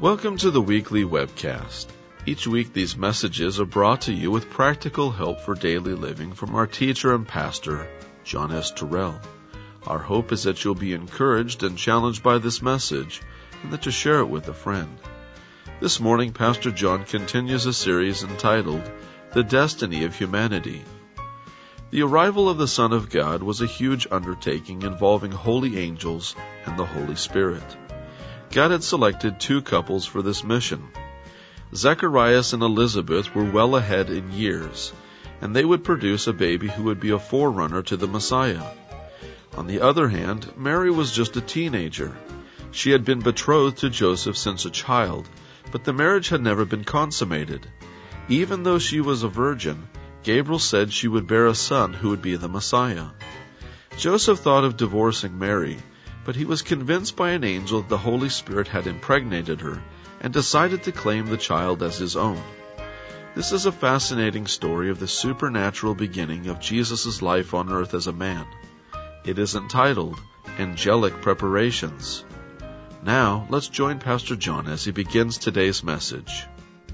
Welcome to the weekly webcast. Each week these messages are brought to you with practical help for daily living from our teacher and pastor, John S. Terrell. Our hope is that you'll be encouraged and challenged by this message and that you'll share it with a friend. This morning, Pastor John continues a series entitled, The Destiny of Humanity. The arrival of the Son of God was a huge undertaking involving holy angels and the Holy Spirit. God had selected two couples for this mission. Zacharias and Elizabeth were well ahead in years, and they would produce a baby who would be a forerunner to the Messiah. On the other hand, Mary was just a teenager. She had been betrothed to Joseph since a child, but the marriage had never been consummated. Even though she was a virgin, Gabriel said she would bear a son who would be the Messiah. Joseph thought of divorcing Mary, but he was convinced by an angel that the Holy Spirit had impregnated her and decided to claim the child as his own. This is a fascinating story of the supernatural beginning of Jesus' life on earth as a man. It is entitled, Angelic Preparations. Now, let's join Pastor John as he begins today's message.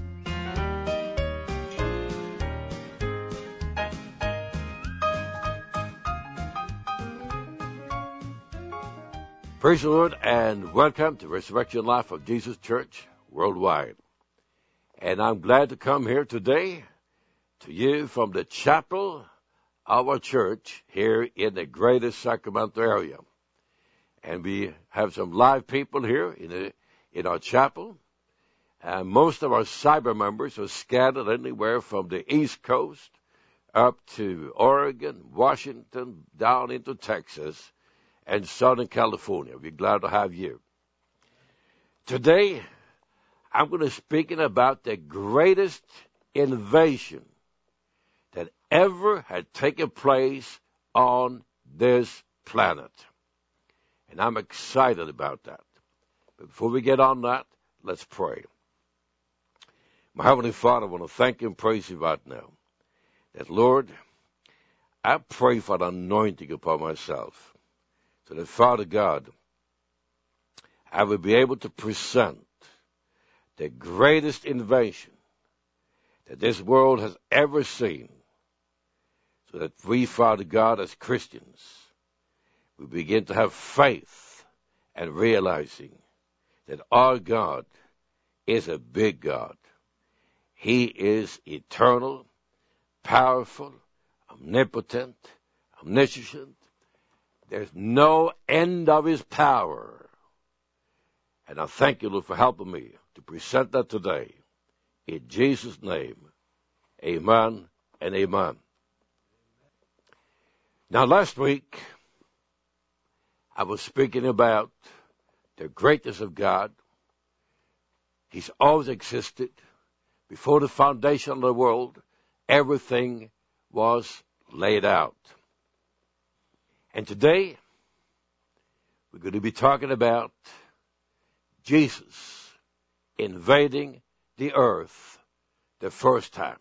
Praise the Lord and welcome to Resurrection Life of Jesus Church Worldwide. And I'm glad to come here today to you from the chapel of our church here in the greater Sacramento area. And we have some live people here in our chapel. And most of our cyber members are scattered anywhere from the East Coast up to Oregon, Washington, down into Texas, and Southern California. We're glad to have you. Today, I'm going to be speaking about the greatest invasion that ever had taken place on this planet. And I'm excited about that. But before we get on that, let's pray. My Heavenly Father, I want to thank you and praise you right now. That, Lord, I pray for the anointing upon myself. So that, Father God, I will be able to present the greatest invention that this world has ever seen, so that we, Father God, as Christians, we begin to have faith and realizing that our God is a big God. He is eternal, powerful, omnipotent, omniscient. There's no end of his power. And I thank you, Lord, for helping me to present that today. In Jesus' name, amen and amen. Now, last week, I was speaking about the greatness of God. He's always existed. Before the foundation of the world, everything was laid out. And today, we're going to be talking about Jesus invading the earth the first time,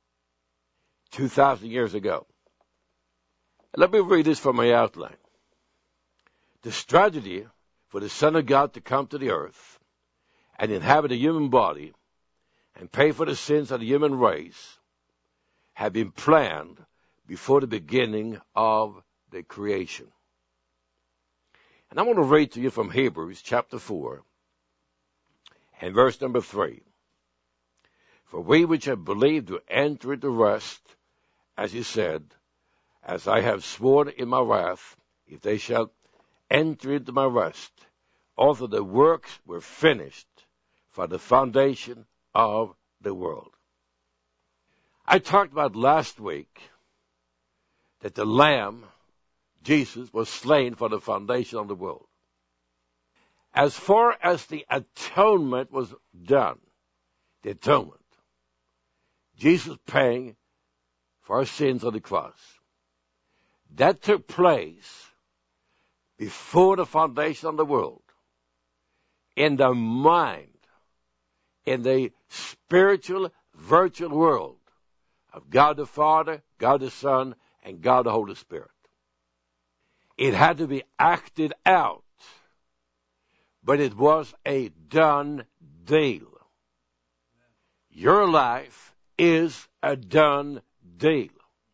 2,000 years ago. Let me read this from my outline. The strategy for the Son of God to come to the earth and inhabit a human body and pay for the sins of the human race had been planned before the beginning of the creation. And I want to read to you from Hebrews chapter 4 and verse number 3. For we which have believed will enter into rest, as he said, as I have sworn in my wrath, if they shall enter into my rest, although the works were finished for the foundation of the world. I talked about last week that the Lamb, Jesus, was slain for the foundation of the world. As far as the atonement was done, the atonement, Jesus paying for our sins on the cross, that took place before the foundation of the world, in the mind, in the spiritual, virtual world of God the Father, God the Son, and God the Holy Spirit. It had to be acted out but it was a done deal. Your life is a done deal.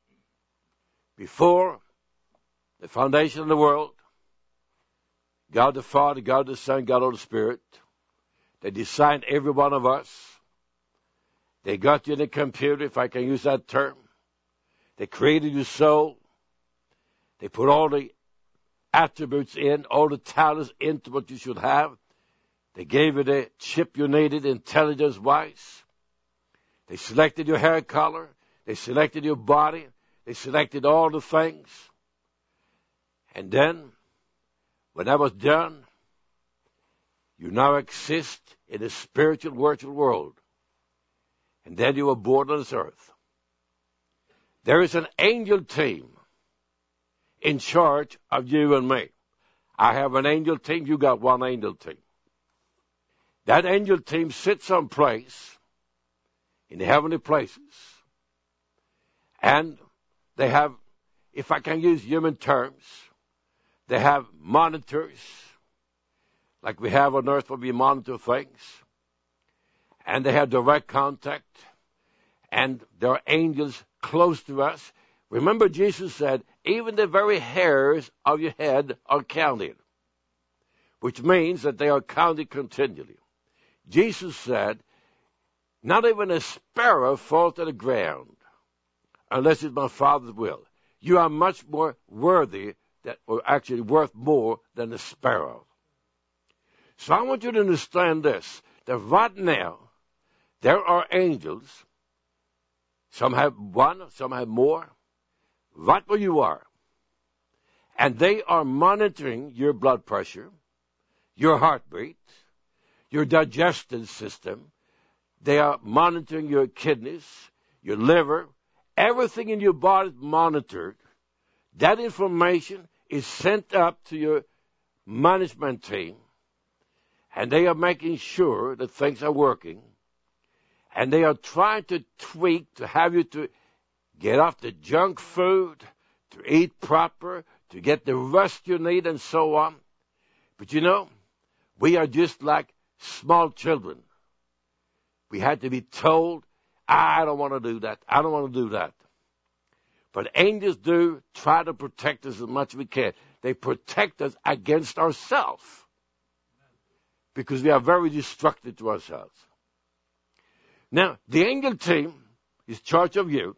Before the foundation of the world, God the Father, God the Son, God the Holy Spirit, they designed every one of us. They got you in the computer, if I can use that term. They created your soul. They put all the attributes in, all the talents into what you should have. They gave you the chip you needed intelligence-wise. They selected your hair color. They selected your body. They selected all the things. And then, when that was done, you now exist in a spiritual, virtual world. And then you were born on this earth. There is an angel team in charge of you and me. I have an angel team. You got one angel team. That angel team sits someplace in the heavenly places. And they have, if I can use human terms, they have monitors, like we have on earth where we monitor things. And they have direct contact. And there are angels close to us. Remember, Jesus said, even the very hairs of your head are counted, which means that they are counted continually. Jesus said, not even a sparrow falls to the ground unless it's my Father's will. You are much more worthy, or actually worth more than a sparrow. So I want you to understand this, that right now, there are angels. Some have one, some have more. Right where you are. And they are monitoring your blood pressure, your heartbeat, your digestive system. They are monitoring your kidneys, your liver. Everything in your body is monitored. That information is sent up to your management team. And they are making sure that things are working. And they are trying to tweak to have you to get off the junk food, to eat proper, to get the rest you need, and so on. But you know, we are just like small children. We had to be told, I don't want to do that. I don't want to do that. But angels do try to protect us as much as we can. They protect us against ourselves. Because we are very destructive to ourselves. Now, the angel team is in charge of you.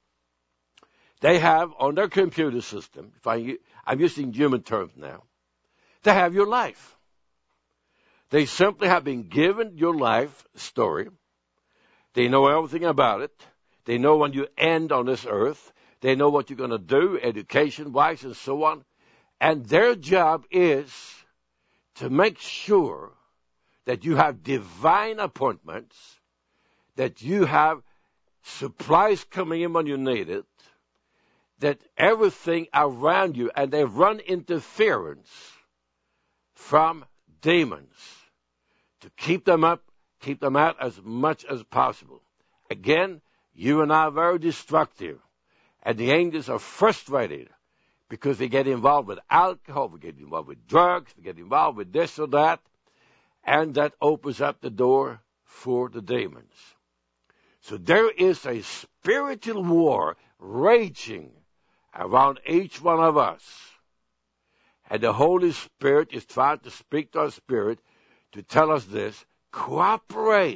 They have on their computer system, I'm using human terms now, they have your life. They simply have been given your life story. They know everything about it. They know when you end on this earth. They know what you're going to do, education-wise and so on. And their job is to make sure that you have divine appointments, that you have supplies coming in when you need it, that everything around you, and they run interference from demons to keep them up, keep them out as much as possible. Again, you and I are very destructive, and the angels are frustrated because they get involved with alcohol, they get involved with drugs, they get involved with this or that, and that opens up the door for the demons. So there is a spiritual war raging around each one of us. And the Holy Spirit is trying to speak to our spirit to tell us this: cooperate,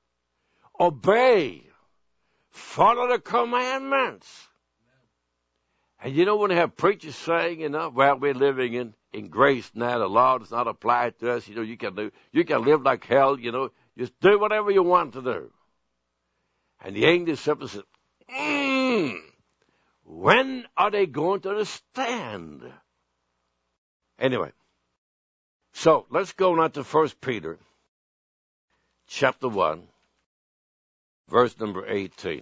obey, follow the commandments. And you know, when they have preachers saying, well, we're living in grace now, the law does not apply to us, you can live like hell, just do whatever you want to do. And the angel simply said, when are they going to understand? Anyway, so let's go now to 1 Peter chapter 1, verse number 18.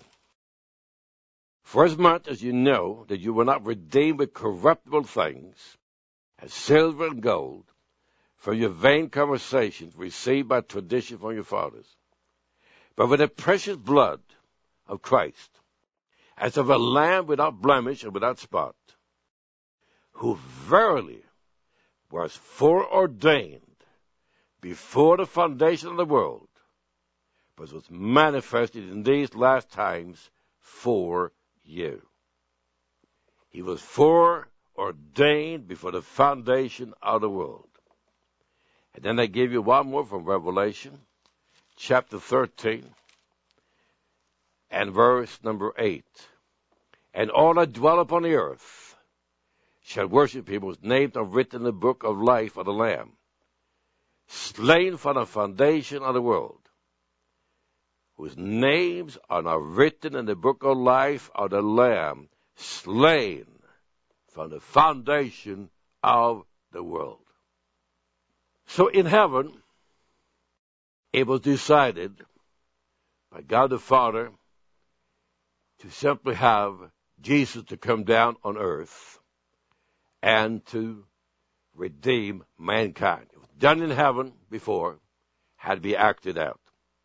For as much as you know that you were not redeemed with corruptible things, as silver and gold, from your vain conversations received by tradition from your fathers, but with the precious blood of Christ, as of a lamb without blemish and without spot, who verily was foreordained before the foundation of the world, but was manifested in these last times for you. He was foreordained before the foundation of the world. And then I give you one more from Revelation, chapter 13, and verse number 8. And all that dwell upon the earth shall worship him whose names are written in the book of life of the Lamb, slain from the foundation of the world, whose names are now written in the book of life of the Lamb, slain from the foundation of the world. So in heaven, it was decided by God the Father to simply have Jesus to come down on earth and to redeem mankind. It was done in heaven before, had to be acted out.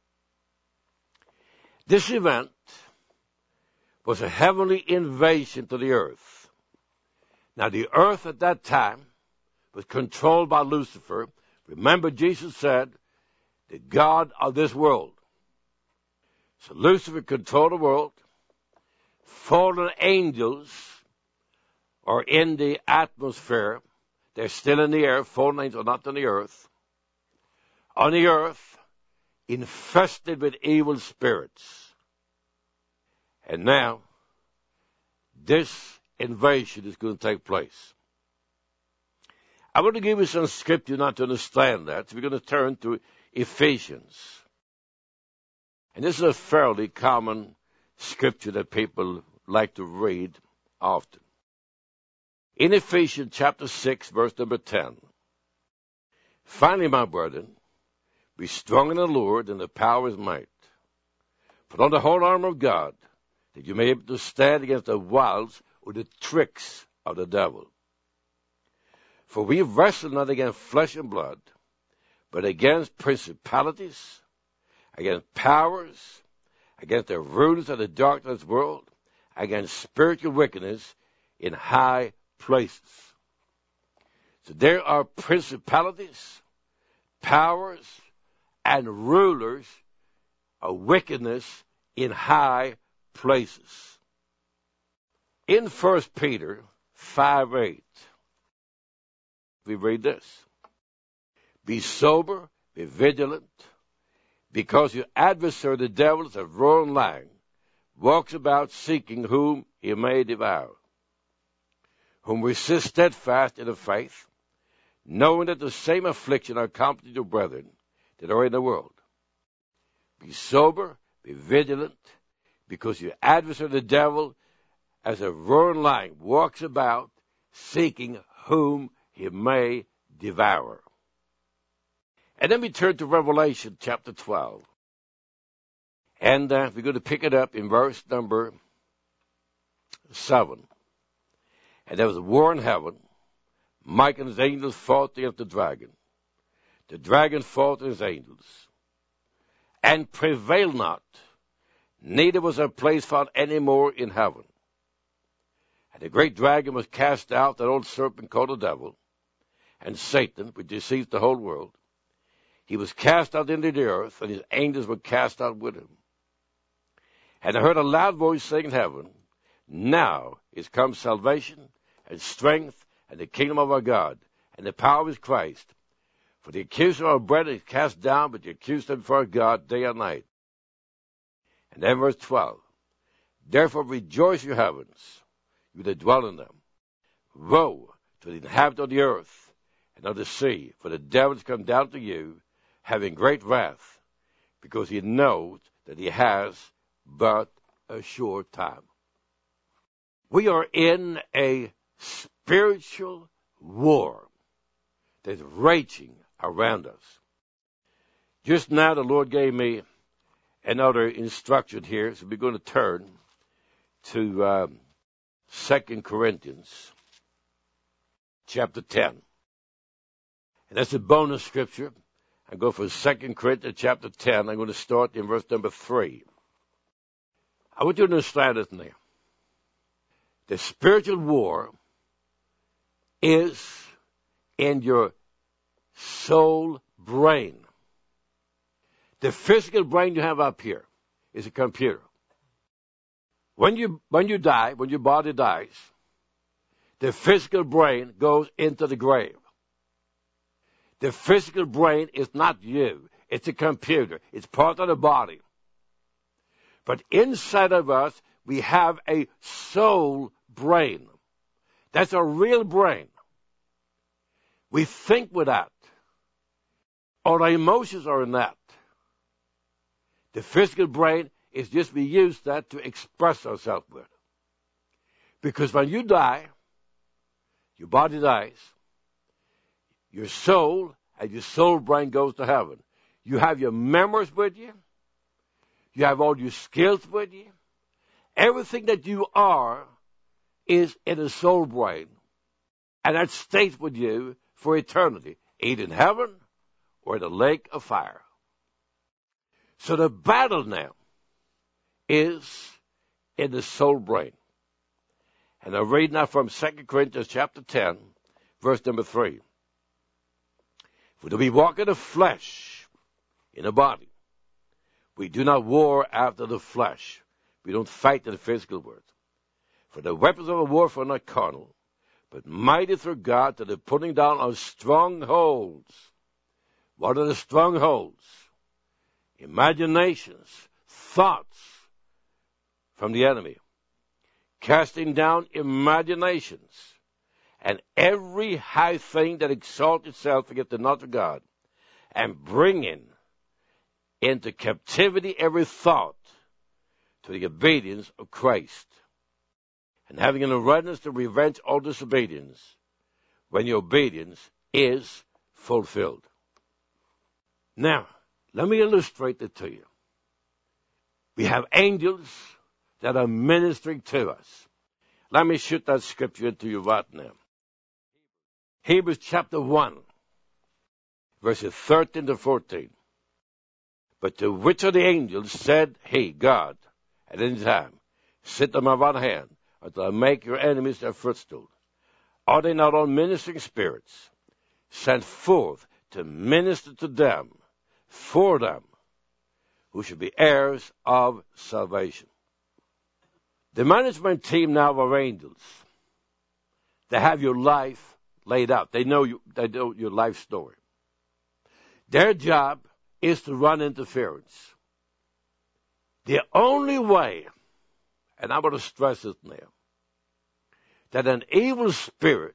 This event was a heavenly invasion to the earth. Now, the earth at that time was controlled by Lucifer. Remember, Jesus said, the God of this world. So Lucifer controlled the world. Fallen angels are in the atmosphere. They're still in the air. Fallen angels are not on the earth. On the earth, infested with evil spirits. And now, this invasion is going to take place. I want to give you some scripture not to understand that. So we're going to turn to Ephesians. And this is a fairly common scripture that people like to read often. In Ephesians chapter 6, verse number 10. Finally, my brethren, be strong in the Lord and the power of his might. Put on the whole armor of God, that you may be able to stand against the wiles or the tricks of the devil. For we wrestle not against flesh and blood, but against principalities, against powers, against the rulers of the darkness of this world, against spiritual wickedness in high places. So there are principalities, powers, and rulers of wickedness in high places. In 1 Peter 5:8, we read this. Be sober, be vigilant, because your adversary, the devil, is a roaring lion, walks about seeking whom he may devour, whom resist steadfast in the faith, knowing that the same affliction accompanies your brethren that are in the world. Be sober, be vigilant, because your adversary, the devil, as a roaring lion, walks about seeking whom he may devour. And then we turn to Revelation chapter 12. And we're going to pick it up in verse number 7. And there was a war in heaven. Michael and his angels fought against the dragon. The dragon fought with his angels, and prevailed not. Neither was there place found any more in heaven. And the great dragon was cast out, that old serpent called the devil, and Satan, which deceives the whole world. He was cast out into the earth, and his angels were cast out with him. And I heard a loud voice saying in heaven, now is come salvation, and strength, and the kingdom of our God, and the power of his Christ. For the accuser of our brethren is cast down, but the accuser before God day and night. And then verse 12. Therefore rejoice, you heavens, you that dwell in them. Woe to the inhabitants of the earth and of the sea, for the devil has come down to you, having great wrath, because he knows that he has but a short time. We are in a spiritual war that's raging around us. Just now the Lord gave me another instruction here, so we're going to turn to 2 Corinthians chapter 10. And that's a bonus scripture. I go for 2 Corinthians chapter 10. I'm going to start in verse number 3. I want you to understand this now. The spiritual war is in your soul brain. The physical brain you have up here is a computer. When you die, when your body dies, the physical brain goes into the grave. The physical brain is not you. It's a computer. It's part of the body. But inside of us, we have a soul brain. That's a real brain. We think with that. Our emotions are in that. The physical brain is just we use that to express ourselves with. Because when you die, your body dies, your soul and your soul brain goes to heaven. You have your memories with you. You have all your skills with you. Everything that you are is in a soul brain. And that stays with you for eternity, either in heaven or in the lake of fire. So the battle now is in the soul brain. And I read now from 2 Corinthians chapter 10, verse number 3. For do we walk in the flesh, in the body? We do not war after the flesh. We don't fight in the physical world. For the weapons of our warfare are not carnal, but mighty through God to the putting down of strongholds. What are the strongholds? Imaginations, thoughts from the enemy. Casting down imaginations and every high thing that exalts itself against the knowledge of God, and bringing into captivity every thought to the obedience of Christ, and having an readiness to revenge all disobedience when your obedience is fulfilled. Now, let me illustrate it to you. We have angels that are ministering to us. Let me shoot that scripture into you right now. Hebrews chapter 1, verses 13 to 14. But to which of the angels said he, God, at any time, sit on my right hand, until I make your enemies their footstool? Are they not all ministering spirits, sent forth to minister to them, for them, who should be heirs of salvation? The management team now are angels. They have your life laid out. They know your life story. Their job is to run interference. The only way, and I want to stress this now, that an evil spirit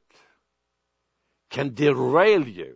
can derail you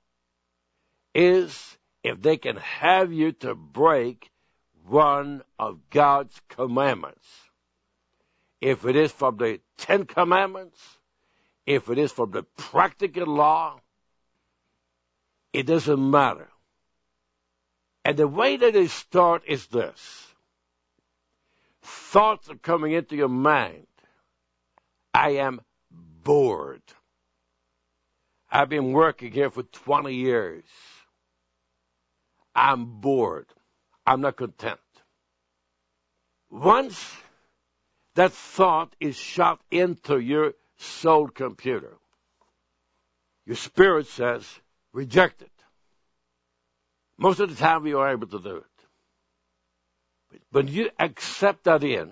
is if they can have you to break one of God's commandments. If it is from the 10 Commandments, if it is from the practical law, it doesn't matter. And the way that they start is this. Thoughts are coming into your mind. I am bored. I've been working here for 20 years. I'm bored. I'm not content. Once that thought is shot into your soul computer, your spirit says, reject it. Most of the time we are able to do it. But you accept that in,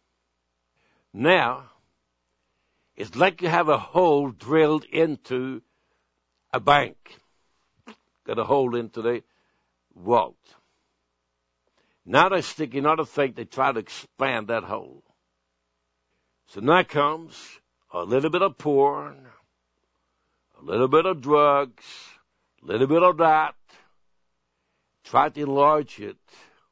now it's like you have a hole drilled into a bank. Got a hole into the vault. Now they're sticking another thing, they try to expand that hole. So now comes a little bit of porn, a little bit of drugs, a little bit of that. Try to enlarge it.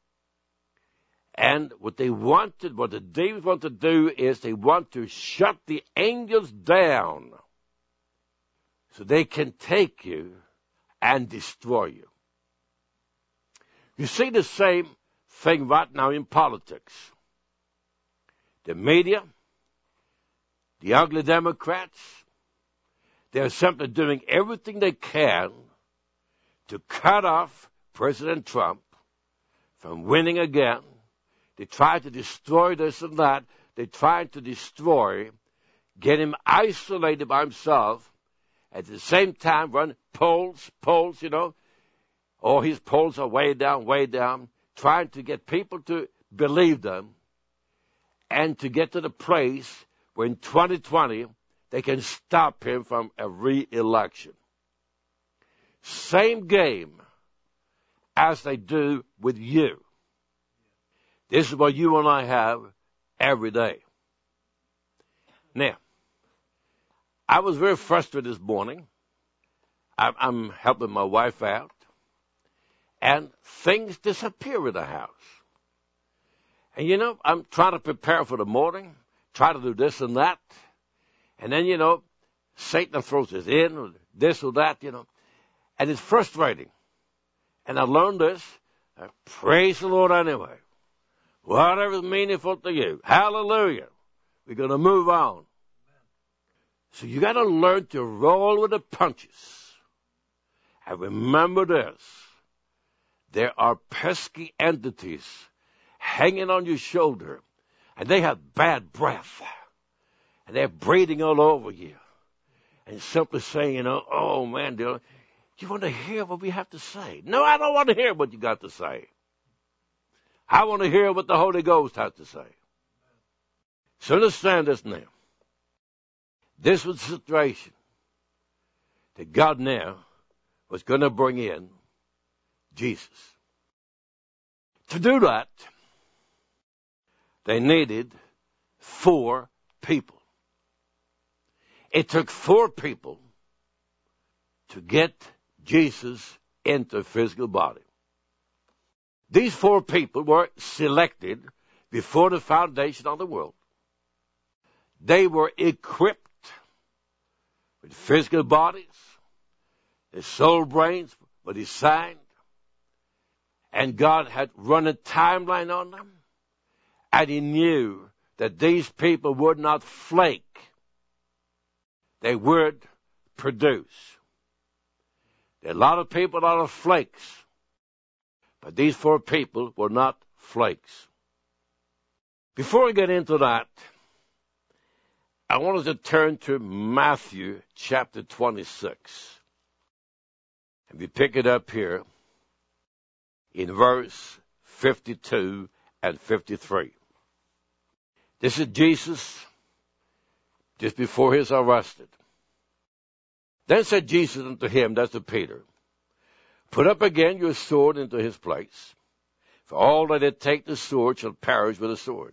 And what the demons want to do is they want to shut the angels down so they can take you and destroy you. You see the same thing right now in politics. The media, the ugly Democrats, they're simply doing everything they can to cut off President Trump from winning again. They try to destroy this and that. They try to destroy, get him isolated by himself. At the same time, run polls, All his polls are way down, trying to get people to believe them and to get to the place where in 2020 they can stop him from a re-election. Same game as they do with you. This is what you and I have every day. Now, I was very frustrated this morning. I'm helping my wife out, and things disappear in the house. And, I'm trying to prepare for the morning, try to do this and that, and then, Satan throws us in, or this or that, and it's frustrating. And I learned this. Praise the Lord anyway. Whatever is meaningful to you. Hallelujah. We're going to move on. So you got to learn to roll with the punches. And remember this. There are pesky entities hanging on your shoulder, and they have bad breath. And they're breathing all over you. And simply saying, oh man, do you want to hear what we have to say? No, I don't want to hear what you got to say. I want to hear what the Holy Ghost has to say. So understand this now. This was the situation that God now was going to bring in Jesus. To do that, they needed 4 people. It took 4 people to get Jesus into a physical body. These 4 people were selected before the foundation of the world. They were equipped with physical bodies. Their soul brains were designed. And God had run a timeline on them. And he knew that these people would not flake. They would produce. There are a lot of people that are flakes. But these 4 people were not flakes. Before we get into that, I wanted to turn to Matthew chapter 26. And we pick it up here in verse 52 and 53. This is Jesus just before he is arrested. Then said Jesus unto him, that's to Peter, put up again your sword into his place, for all that take the sword shall perish with the sword.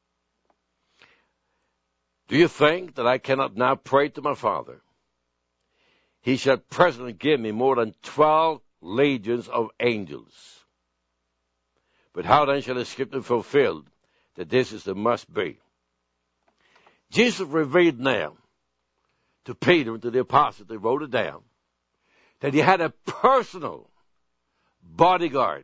Do you think that I cannot now pray to my Father? He shall presently give me more than 12 legions of angels. But how then shall the scripture be fulfilled, that this is the must be? Jesus revealed now to Peter and to the apostles, they wrote it down, that he had a personal bodyguard,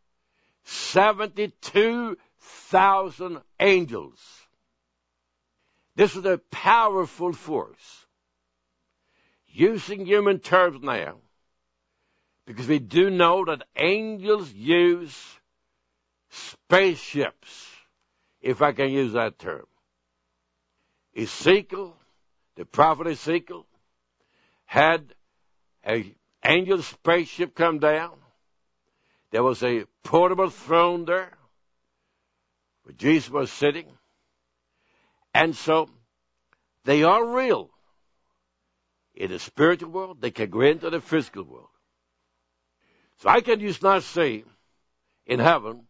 72,000 angels. This was a powerful force. Using human terms now, because we do know that angels use spaceships, if I can use that term. Ezekiel, the prophet Ezekiel, had an angel spaceship come down. There was a portable throne there where Jesus was sitting. And so they are real. In the spiritual world, they can go into the physical world. So I can just not see in heaven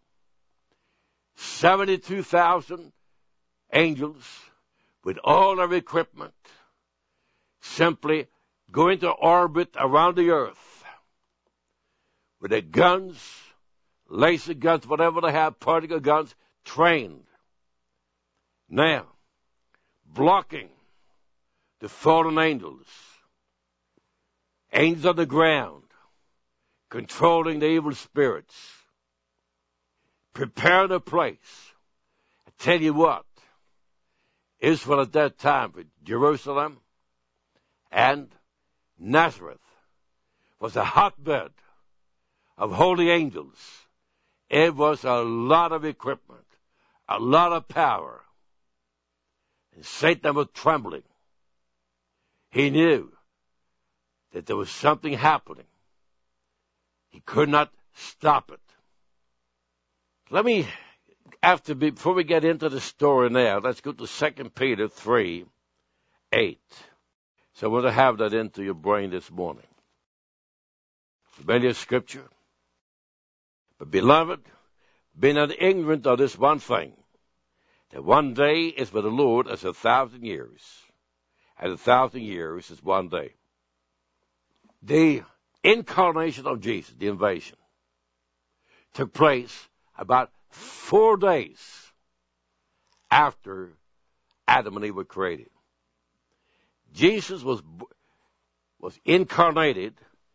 72,000 angels with all their equipment simply go into orbit around the earth with their guns, laser guns, whatever they have, particle guns, trained. Now, blocking the fallen angels, angels on the ground, controlling the evil spirits, prepare the place. I tell you what, Israel at that time, Jerusalem and Nazareth, was a hotbed of holy angels. It was a lot of equipment, a lot of power. And Satan was trembling. He knew that there was something happening. He could not stop it. Before we get into the story now, let's go to 2 Peter 3:8. So I want to have that into your brain this morning. Familiar scripture. But beloved, be not ignorant of this one thing, that one day is with the Lord as 1,000 years, and 1,000 years is one day. The incarnation of Jesus, the invasion, took place about 4 days after Adam and Eve were created. Jesus was incarnated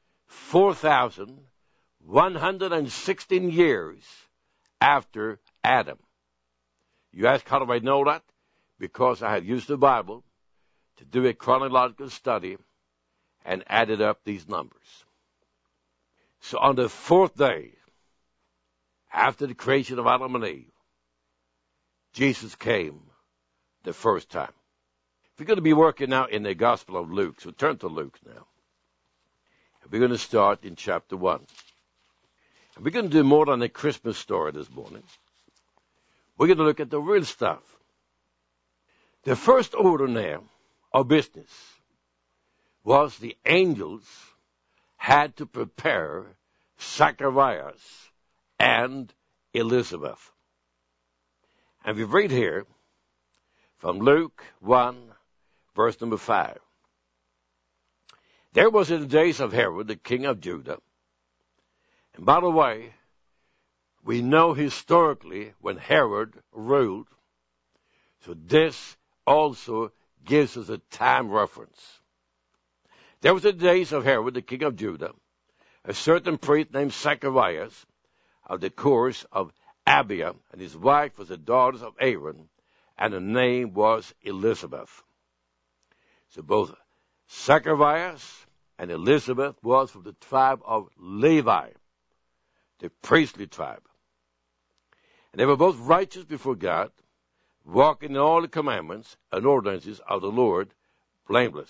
4,116 years after Adam. You ask, how do I know that? Because I have used the Bible to do a chronological study and added up these numbers. So on the 4th day, after the creation of Adam and Eve, Jesus came the first time. We're going to be working now in the Gospel of Luke, so turn to Luke now. We're going to start in chapter 1. And we're going to do more than a Christmas story this morning. We're going to look at the real stuff. The first order now of business was the angels had to prepare Zacharias and Elizabeth. And we read here from Luke 1, verse number 5. There was in the days of Herod, the king of Judah. And by the way, we know historically when Herod ruled. So this also gives us a time reference. There was in the days of Herod, the king of Judah, a certain priest named Zacharias of the course of Abia, and his wife was the daughter of Aaron, and her name was Elizabeth. So both Zacharias and Elizabeth was from the tribe of Levi, the priestly tribe. And they were both righteous before God, walking in all the commandments and ordinances of the Lord, blameless.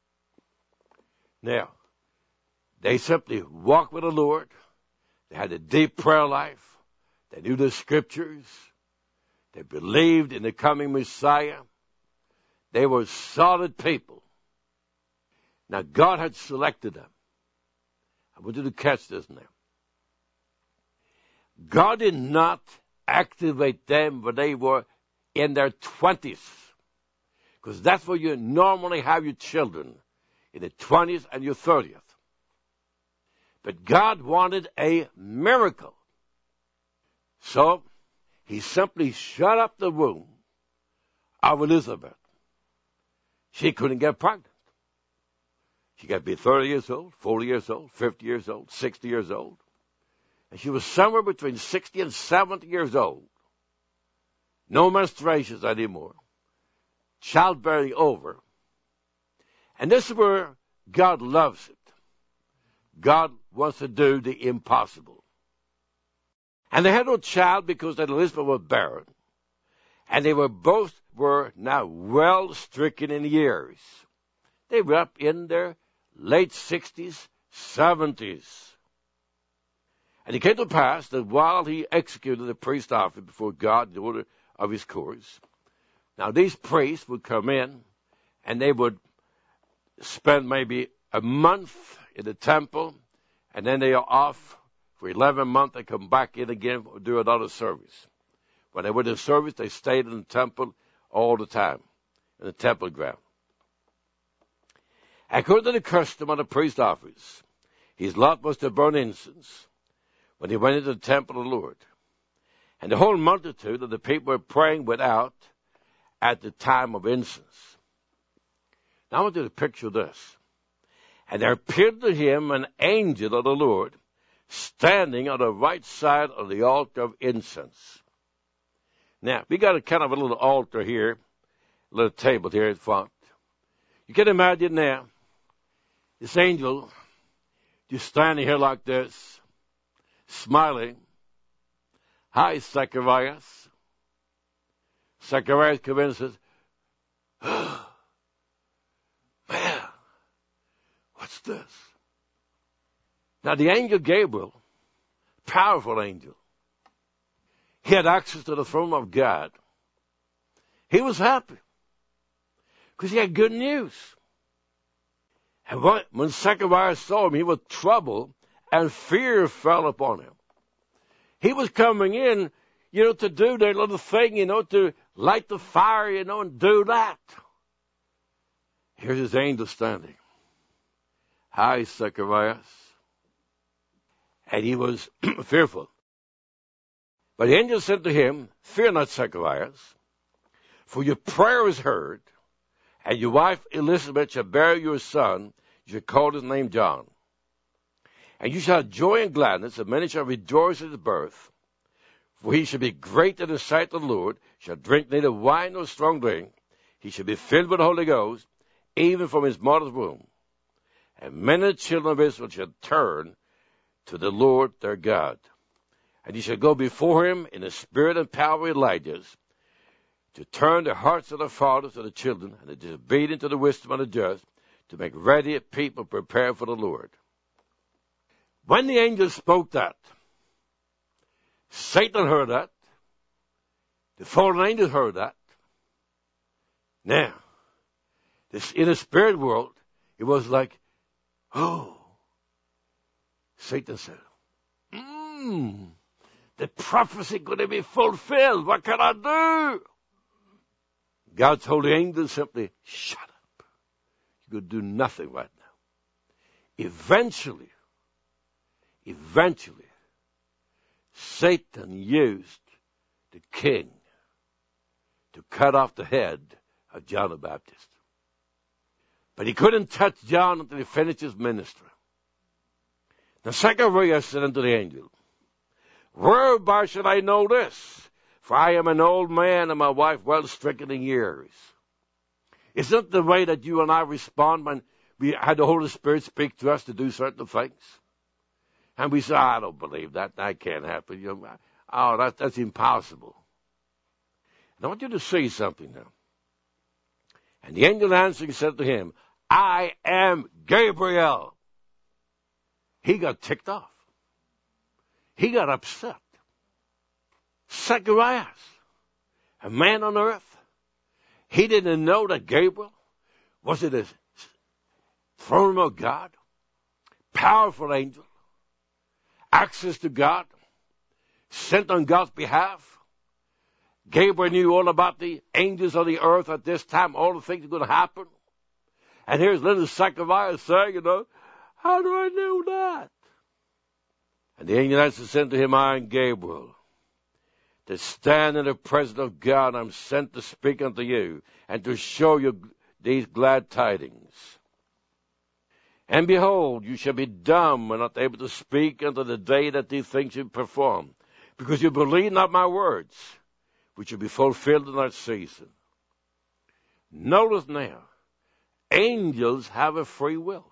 Now, they simply walked with the Lord. They had a deep prayer life. They knew the scriptures. They believed in the coming Messiah. They were solid people. Now, God had selected them. I want you to catch this now. God did not activate them when they were in their 20s. Because that's where you normally have your children, in the 20s and your 30th. But God wanted a miracle. So, he simply shut up the womb of Elizabeth. She couldn't get pregnant. She got to be 30 years old, 40 years old, 50 years old, 60 years old. And she was somewhere between 60 and 70 years old. No menstruations anymore. Childbearing over. And this is where God loves it. God wants to do the impossible. And they had no child because Elizabeth was barren. And they were both now well stricken in years. They were up in their late 60s, 70s. And it came to pass that while he executed the priest office before God in the order of his course, now these priests would come in and they would spend maybe a month in the temple, and then they are off for 11 months. They come back in again and do another service. When they were in service, they stayed in the temple all the time, in the temple ground. According to the custom of the priest office, his lot was to burn incense when he went into the temple of the Lord. And the whole multitude of the people were praying without at the time of incense. Now I want you to picture this. And there appeared to him an angel of the Lord standing on the right side of the altar of incense. Now, we got a kind of a little altar here, a little table here in front. You can imagine now, this angel just standing here like this, smiling. Hi, Zacharias. Zacharias comes in and says, oh, man, what's this? Now the angel Gabriel, powerful angel, he had access to the throne of God. He was happy because he had good news. And when Zechariah saw him, he was troubled and fear fell upon him. He was coming in, to do their little thing, to light the fire, and do that. Here's his angel standing. Hi, Zechariah. And he was fearful. But the angel said to him, fear not, Zechariah, for your prayer is heard, and your wife Elizabeth shall bear you a son. You shall call his name John. And you shall have joy and gladness, and many shall rejoice at his birth. For he shall be great in the sight of the Lord, shall drink neither wine nor strong drink. He shall be filled with the Holy Ghost, even from his mother's womb. And many children of Israel shall turn to the Lord their God. And he shall go before him in the spirit and power of Elijah, to turn the hearts of the fathers to the children, and the disobedient to the wisdom of the just, to make ready a people prepared for the Lord. When the angel spoke that, Satan heard that. The fallen angels heard that. Now, in the spirit world, it was like, oh, Satan said, the prophecy going to be fulfilled. What can I do? God told the angel simply, shut up. You're going to do nothing right now. Eventually, Satan used the king to cut off the head of John the Baptist. But he couldn't touch John until he finished his ministry. Now Zechariah said unto the angel, whereby should I know this? For I am an old man and my wife well stricken in years. Isn't the way that you and I respond when we had the Holy Spirit speak to us to do certain things? And we say, I don't believe that. That can't happen. That's impossible. And I want you to see something now. And the angel answering said to him, I am Gabriel. He got ticked off. He got upset. Zechariah, a man on earth, he didn't know that Gabriel was in the throne of God, powerful angel, access to God, sent on God's behalf. Gabriel knew all about the angels on the earth at this time, all the things that were going to happen. And here's little Zechariah saying, how do I know that? And the angel answered said to him, I am Gabriel, to stand in the presence of God. I'm sent to speak unto you and to show you these glad tidings. And behold, you shall be dumb and not able to speak until the day that these things shall be performed, because you believe not my words, which will be fulfilled in that season. Notice now, angels have a free will.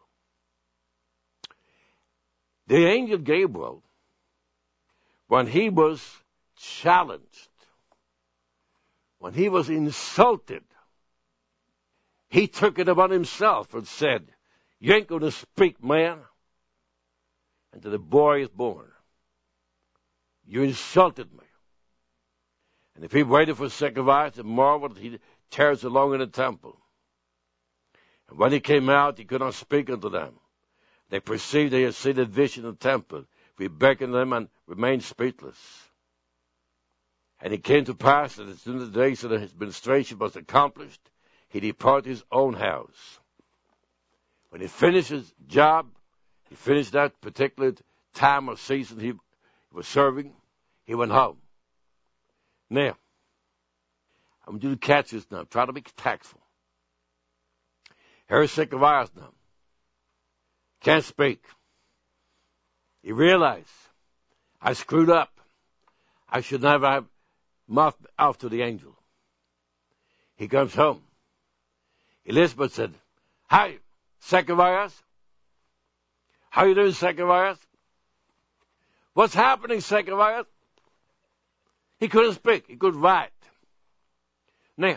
The angel Gabriel, when he was challenged, when he was insulted, he took it upon himself and said, you ain't going to speak, man, until the boy is born. You insulted me. And the people waited for Zechariah to marvel that he tarries along in the temple. And when he came out, he could not speak unto them. They perceived they had seen a vision in the temple. We beckoned them and remained speechless. And it came to pass that as soon as the days of his administration was accomplished, he departed his own house. When he finished his job, he finished that particular time or season he was serving, he went home. Now, I want you to catch this now. Try to be tactful. Here's Zechariah now. Can't speak. He realized, I screwed up. I should never have mouthed off to the angel. He comes home. Elizabeth said, hi, Zechariah. How you doing, Zechariah? What's happening, Zechariah? He couldn't speak. He couldn't write. Now,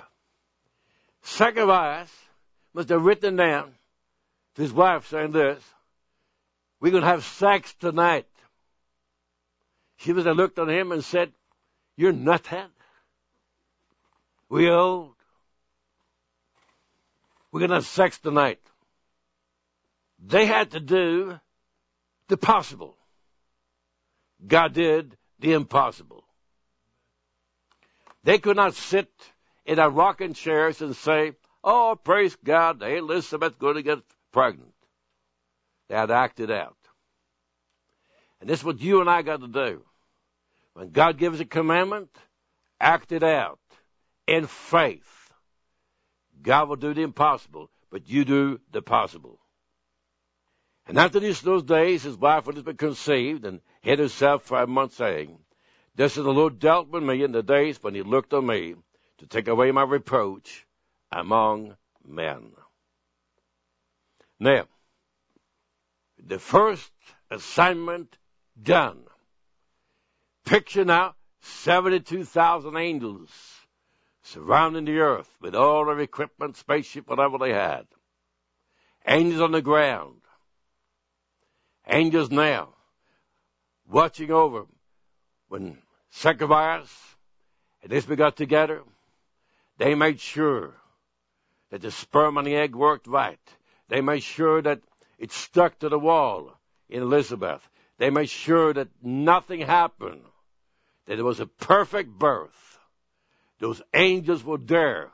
Zechariah must have written down to his wife saying this, we're going to have sex tonight. She was and looked on him and said, you're nuthead. We old. We're going to have sex tonight. They had to do the possible. God did the impossible. They could not sit in our rocking chairs and say, oh, praise God, Elizabeth's going to get pregnant. They had acted out. And this is what you and I got to do. When God gives a commandment, act it out in faith. God will do the impossible, but you do the possible. And after those days, his wife had been conceived and hid herself 5 months, saying, this is the Lord dealt with me in the days when he looked on me to take away my reproach among men. Now, the first assignment done. Picture now 72,000 angels surrounding the earth with all their equipment, spaceship, whatever they had. Angels on the ground. Angels now watching over. When Zechariah and Elizabeth got together, they made sure that the sperm and the egg worked right. They made sure that it stuck to the wall in Elizabeth. They made sure that nothing happened, that it was a perfect birth. Those angels were there,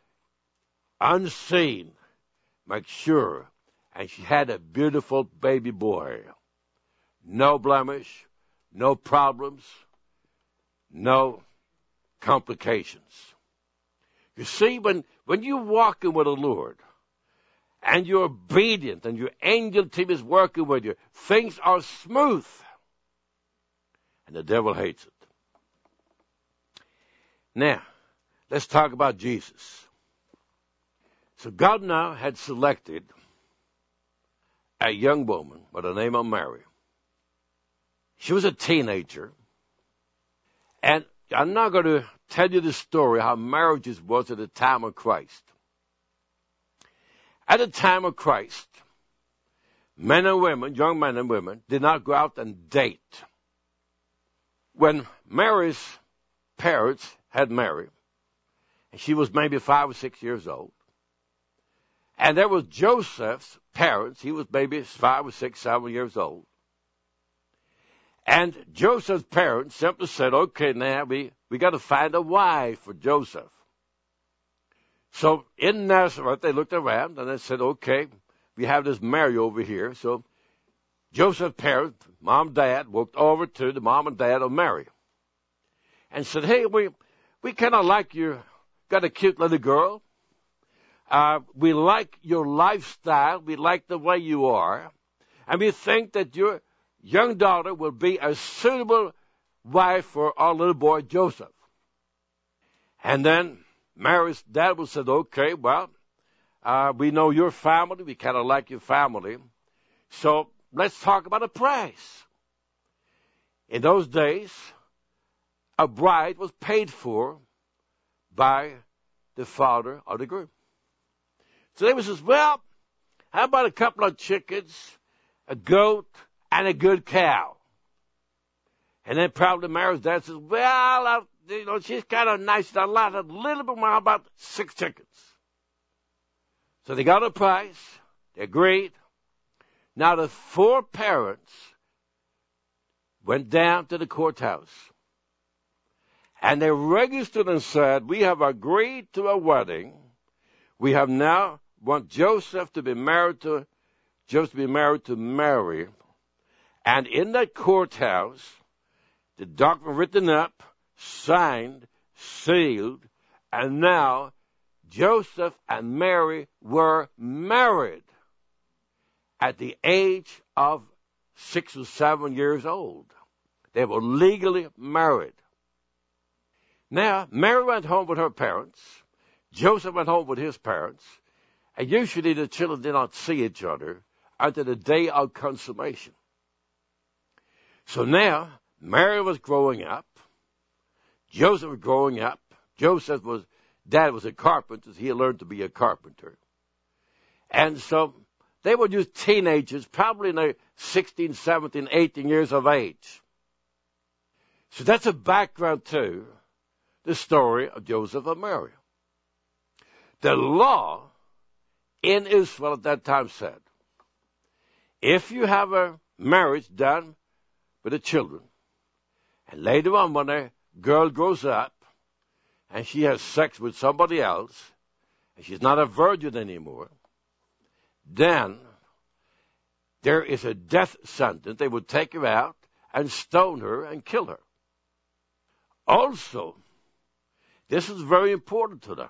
unseen, make sure. And she had a beautiful baby boy. No blemish, no problems, no complications. You see, when you're walking with the Lord, and you're obedient, and your angel team is working with you, things are smooth. And the devil hates it. Now, let's talk about Jesus. So God now had selected a young woman by the name of Mary. She was a teenager. And I'm not going to tell you the story how marriages was at the time of Christ. At the time of Christ, men and women, young men and women, did not go out and date. When Mary's parents had Mary, and she was maybe 5 or 6 years old, and there was Joseph's parents, he was maybe 5 or 6, 7 years old. And Joseph's parents simply said, okay, now we got to find a wife for Joseph. So in Nazareth, they looked around and they said, okay, we have this Mary over here. So Joseph's parents, mom, dad, walked over to the mom and dad of Mary and said, hey, we kind of like you, got a cute little girl. We like your lifestyle. We like the way you are. And we think that your young daughter will be a suitable wife for our little boy, Joseph. And then Mary's dad would said, okay, well, we know your family. We kind of like your family. So let's talk about a price. In those days, a bride was paid for by the father of the groom. So they says, well, how about a couple of chickens, a goat, and a good cow? And then probably Mary's dad says, well, she's kind of nice. A little bit more, about 6 chickens. So they got a price. They agreed. Now the 4 parents went down to the courthouse. And they registered and said, we have agreed to a wedding. We have now want Joseph to be married to Mary. And in that courthouse, the document written up, signed, sealed, and now Joseph and Mary were married at the age of 6 or 7 years old. They were legally married. Now, Mary went home with her parents. Joseph went home with his parents. And usually the children did not see each other until the day of consummation. So now, Mary was growing up. Joseph was growing up. Dad was a carpenter. So he learned to be a carpenter. And so They were just teenagers, probably in their 16, 17, 18 years of age. So that's a background to the story of Joseph and Mary. The law in Israel at that time said, if you have a marriage done with the children, and later on when a girl grows up and she has sex with somebody else, and she's not a virgin anymore, then there is a death sentence. They would take her out and stone her and kill her. Also, this is very important to them.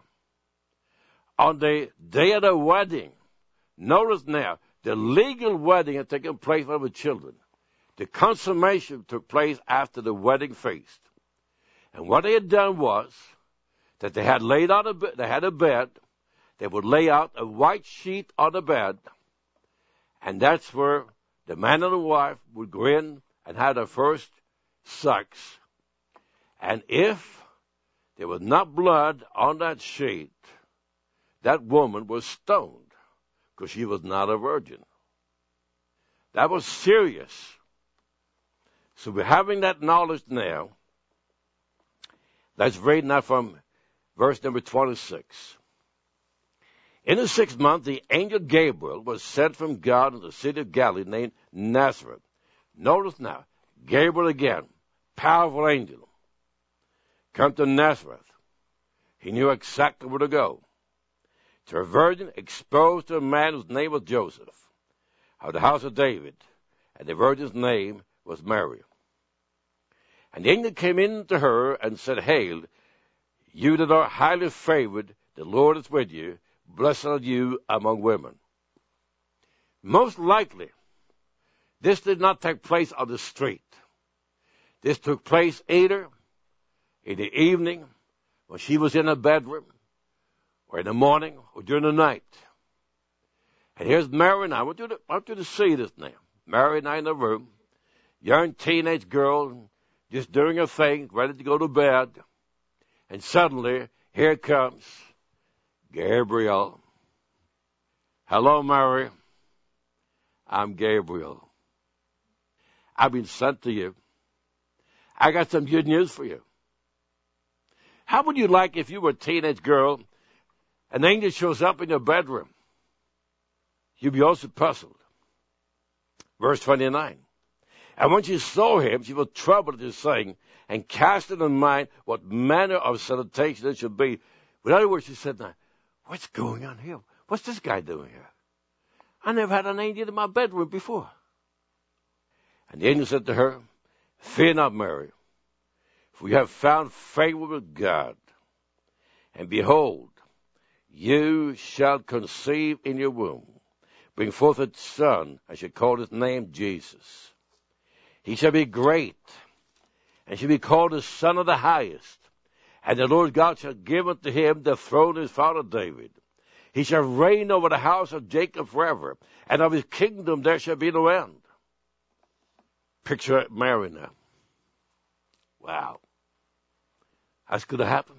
On the day of the wedding, notice now, the legal wedding had taken place for the children. The consummation took place after the wedding feast. And what they had done was that they had laid out a bed. They would lay out a white sheet on the bed, and that's where the man and the wife would go in and have their first sex. And if there was not blood on that sheet, that woman was stoned because she was not a virgin. That was serious. So we're having that knowledge now. Let's read now from verse number 26. In the 6th month, the angel Gabriel was sent from God in the city of Galilee named Nazareth. Notice now, Gabriel again, powerful angel, come to Nazareth. He knew exactly where to go. To a virgin exposed to a man whose name was Joseph, of the house of David, and the virgin's name was Mary. And the angel came in to her and said, Hail, you that are highly favored, the Lord is with you. Blessed are you among women. Most likely, this did not take place on the street. This took place either in the evening when she was in her bedroom, or in the morning, or during the night. And here's Mary and I. I want you to see this now. Mary and I in the room, young teenage girl, just doing her thing, ready to go to bed. And suddenly, here comes Gabriel. Hello, Mary. I'm Gabriel. I've been sent to you. I got some good news for you. How would you like if you were a teenage girl, an angel shows up in your bedroom? You'd be also puzzled. Verse 29. And when she saw him, she was troubled at his saying, and cast in her mind what manner of salutation it should be. In other words, she said, now, what's going on here? What's this guy doing here? I never had an angel in my bedroom before. And the angel said to her, Fear not, Mary, for you have found favor with God. And behold, you shall conceive in your womb, bring forth a son, and shall call his name Jesus. He shall be great, and shall be called the Son of the Highest. And the Lord God shall give unto him the throne of his father David. He shall reign over the house of Jacob forever, and of his kingdom there shall be no end. Picture Mary now. Wow. That's going to happen.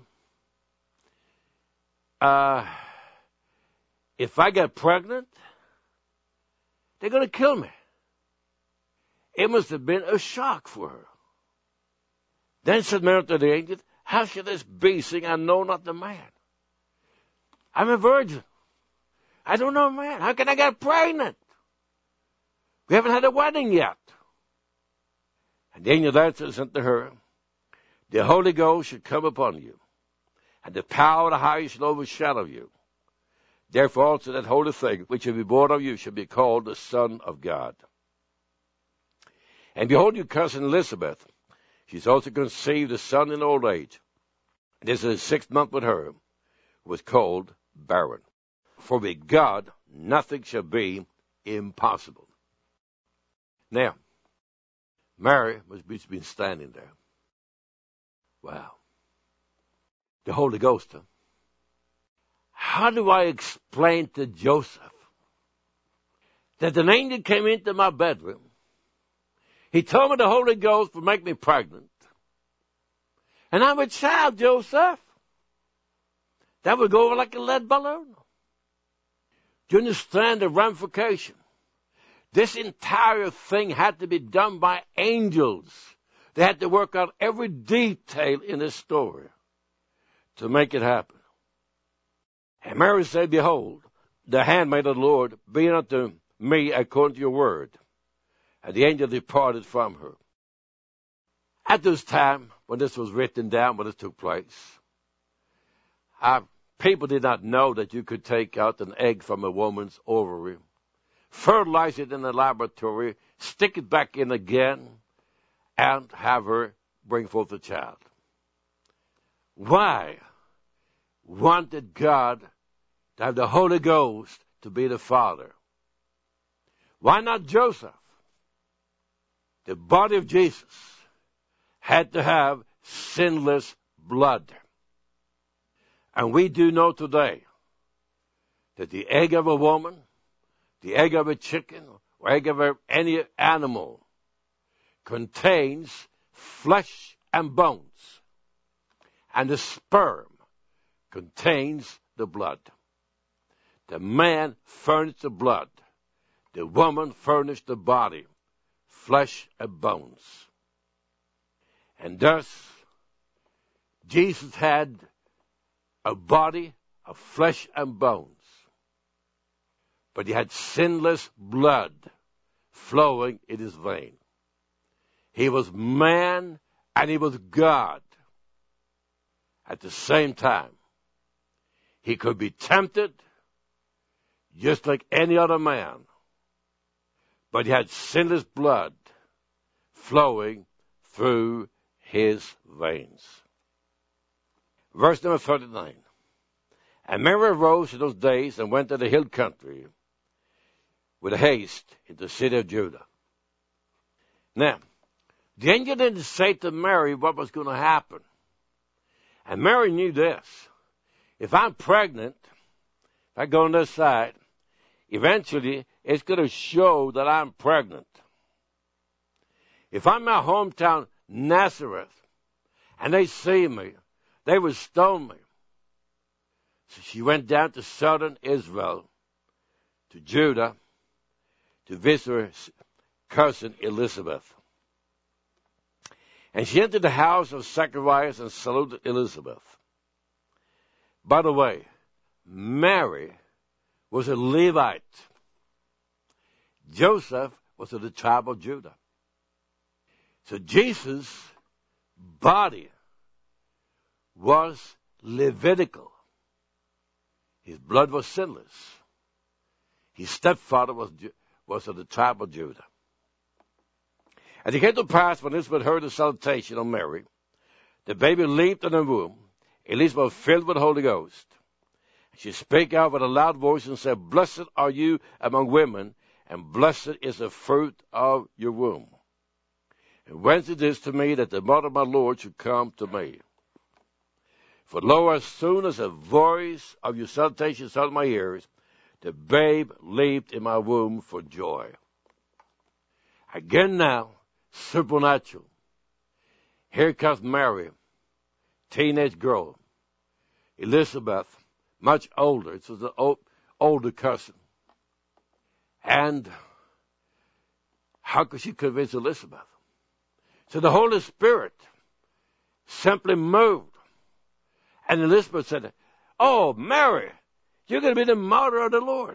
If I get pregnant, they're going to kill me. It must have been a shock for her. Then said Mary to the angel, How shall this be, seeing I know not the man? I'm a virgin. I don't know a man. How can I get pregnant? We haven't had a wedding yet. And the angel answered unto her, The Holy Ghost shall come upon you, and the power of the highest shall overshadow you. Therefore also that holy thing which shall be born of you shall be called the Son of God. And behold, your cousin Elizabeth, she's also conceived a son in old age. And this is the 6th month with her, who was called barren. For with God nothing shall be impossible. Now, Mary must be been standing there. Wow. The Holy Ghost, huh? How do I explain to Joseph that an angel came into my bedroom? He told me the Holy Ghost would make me pregnant. And I'm a child, Joseph. That would go over like a lead balloon. Do you understand the ramification? This entire thing had to be done by angels. They had to work out every detail in this story to make it happen. And Mary said, behold, the handmaid of the Lord, be it unto me according to your word. And the angel departed from her. At this time, when this was written down, when this took place, people did not know that you could take out an egg from a woman's ovary, fertilize it in the laboratory, stick it back in again, and have her bring forth a child. Why wanted God to have the Holy Ghost to be the Father? Why not Joseph? The body of Jesus had to have sinless blood. And we do know today that the egg of a woman, the egg of a chicken, or egg of any animal contains flesh and bones. And the sperm contains the blood. The man furnished the blood. The woman furnished the body, flesh and bones. And thus, Jesus had a body of flesh and bones. But he had sinless blood flowing in his vein. He was man and he was God at the same time. He could be tempted just like any other man. But he had sinless blood flowing through his veins. Verse number 39. And Mary arose in those days and went to the hill country with haste into the city of Judah. Now, the angel didn't say to Mary what was going to happen. And Mary knew this. If I'm pregnant, if I go on this side, eventually it's going to show that I'm pregnant. If I'm in my hometown, Nazareth, and they see me, they will stone me. So she went down to southern Israel, to Judah, to visit her cousin Elizabeth. And she entered the house of Zacharias and saluted Elizabeth. By the way, Mary was a Levite. Joseph was of the tribe of Judah. So Jesus' body was Levitical. His blood was sinless. His stepfather was of the tribe of Judah. And it came to pass when Elizabeth heard the salutation of Mary, the baby leaped in her womb. Elizabeth was filled with the Holy Ghost. She spake out with a loud voice and said, Blessed are you among women, and blessed is the fruit of your womb. And whence it is to me that the mother of my Lord should come to me. For lo, as soon as the voice of your salutation sounded in my ears, the babe leaped in my womb for joy. Again now, supernatural. Here comes Mary, teenage girl. Elizabeth, much older. It was an older cousin. And how could she convince Elizabeth? So the Holy Spirit simply moved. And Elizabeth said, Oh, Mary, you're going to be the mother of the Lord.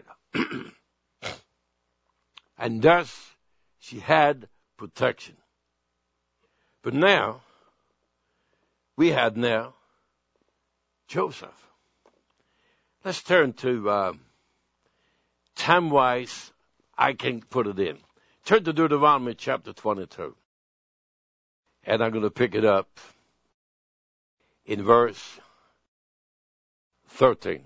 And thus she had protection. But now, we had now Joseph. Let's turn to time-wise, I can put it in. Turn to Deuteronomy chapter 22. And I'm going to pick it up in verse 13.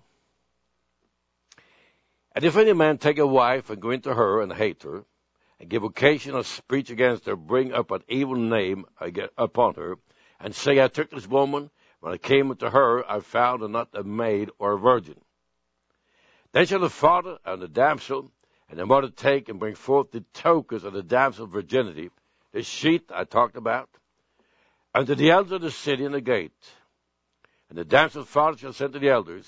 And if any man take a wife and go into her and hate her, and give occasion of speech against her, bring up an evil name upon her, and say, I took this woman, when I came unto her, I found her not a maid or a virgin. Then shall the father and the damsel and the mother take and bring forth the tokens of the damsel's virginity, the sheet I talked about, unto the elders of the city and the gate. And the damsel's father shall send to the elders,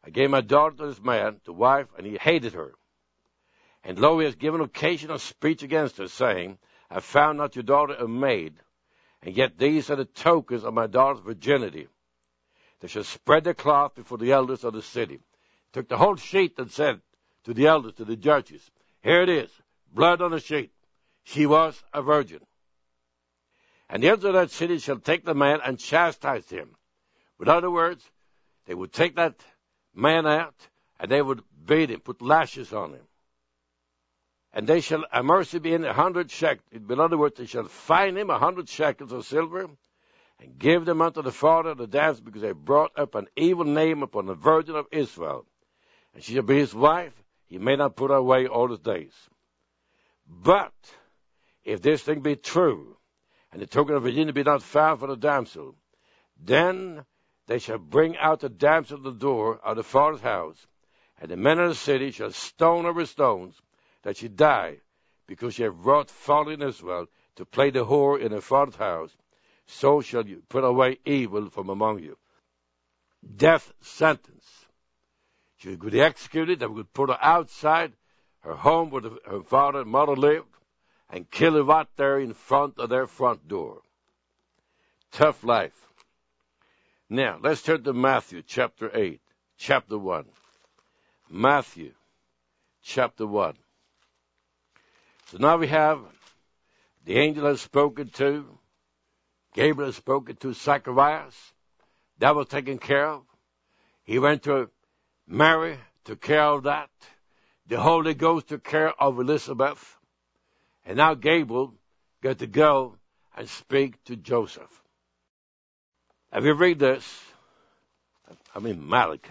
I gave my daughter to this man, to wife, and he hated her. And lo, he has given occasional speech against her, saying, I found not your daughter a maid, and yet these are the tokens of my daughter's virginity. They shall spread their cloth before the elders of the city. Took the whole sheet and said to the elders, to the judges, here it is, blood on the sheet. She was a virgin. And the elders of that city shall take the man and chastise him. In other words, they would take that man out, and they would beat him, put lashes on him. And they shall a mercy be in 100 shekels. In other words, they shall fine him 100 shekels of silver, and give them unto the father of the damsel, because they brought up an evil name upon the virgin of Israel. And she shall be his wife. He may not put her away all his days. But if this thing be true, and the token of virginity be not found for the damsel, then they shall bring out the damsel to the door of the father's house, and the men of the city shall stone her with stones, that she die, because she have wrought folly in Israel, to play the whore in her father's house. So shall you put away evil from among you. Death sentence. She would be executed. They would put her outside her home where her father and mother lived, and kill her right there in front of their front door. Tough life. Now, let's turn to Matthew chapter 8, chapter 1. Matthew chapter 1. So now we have the angel has spoken to, Gabriel has spoken to Zacharias. That was taken care of. He went to Mary, took care of that. The Holy Ghost took care of Elizabeth. And now Gabriel got to go and speak to Joseph. Have you read this? I mean Malachi.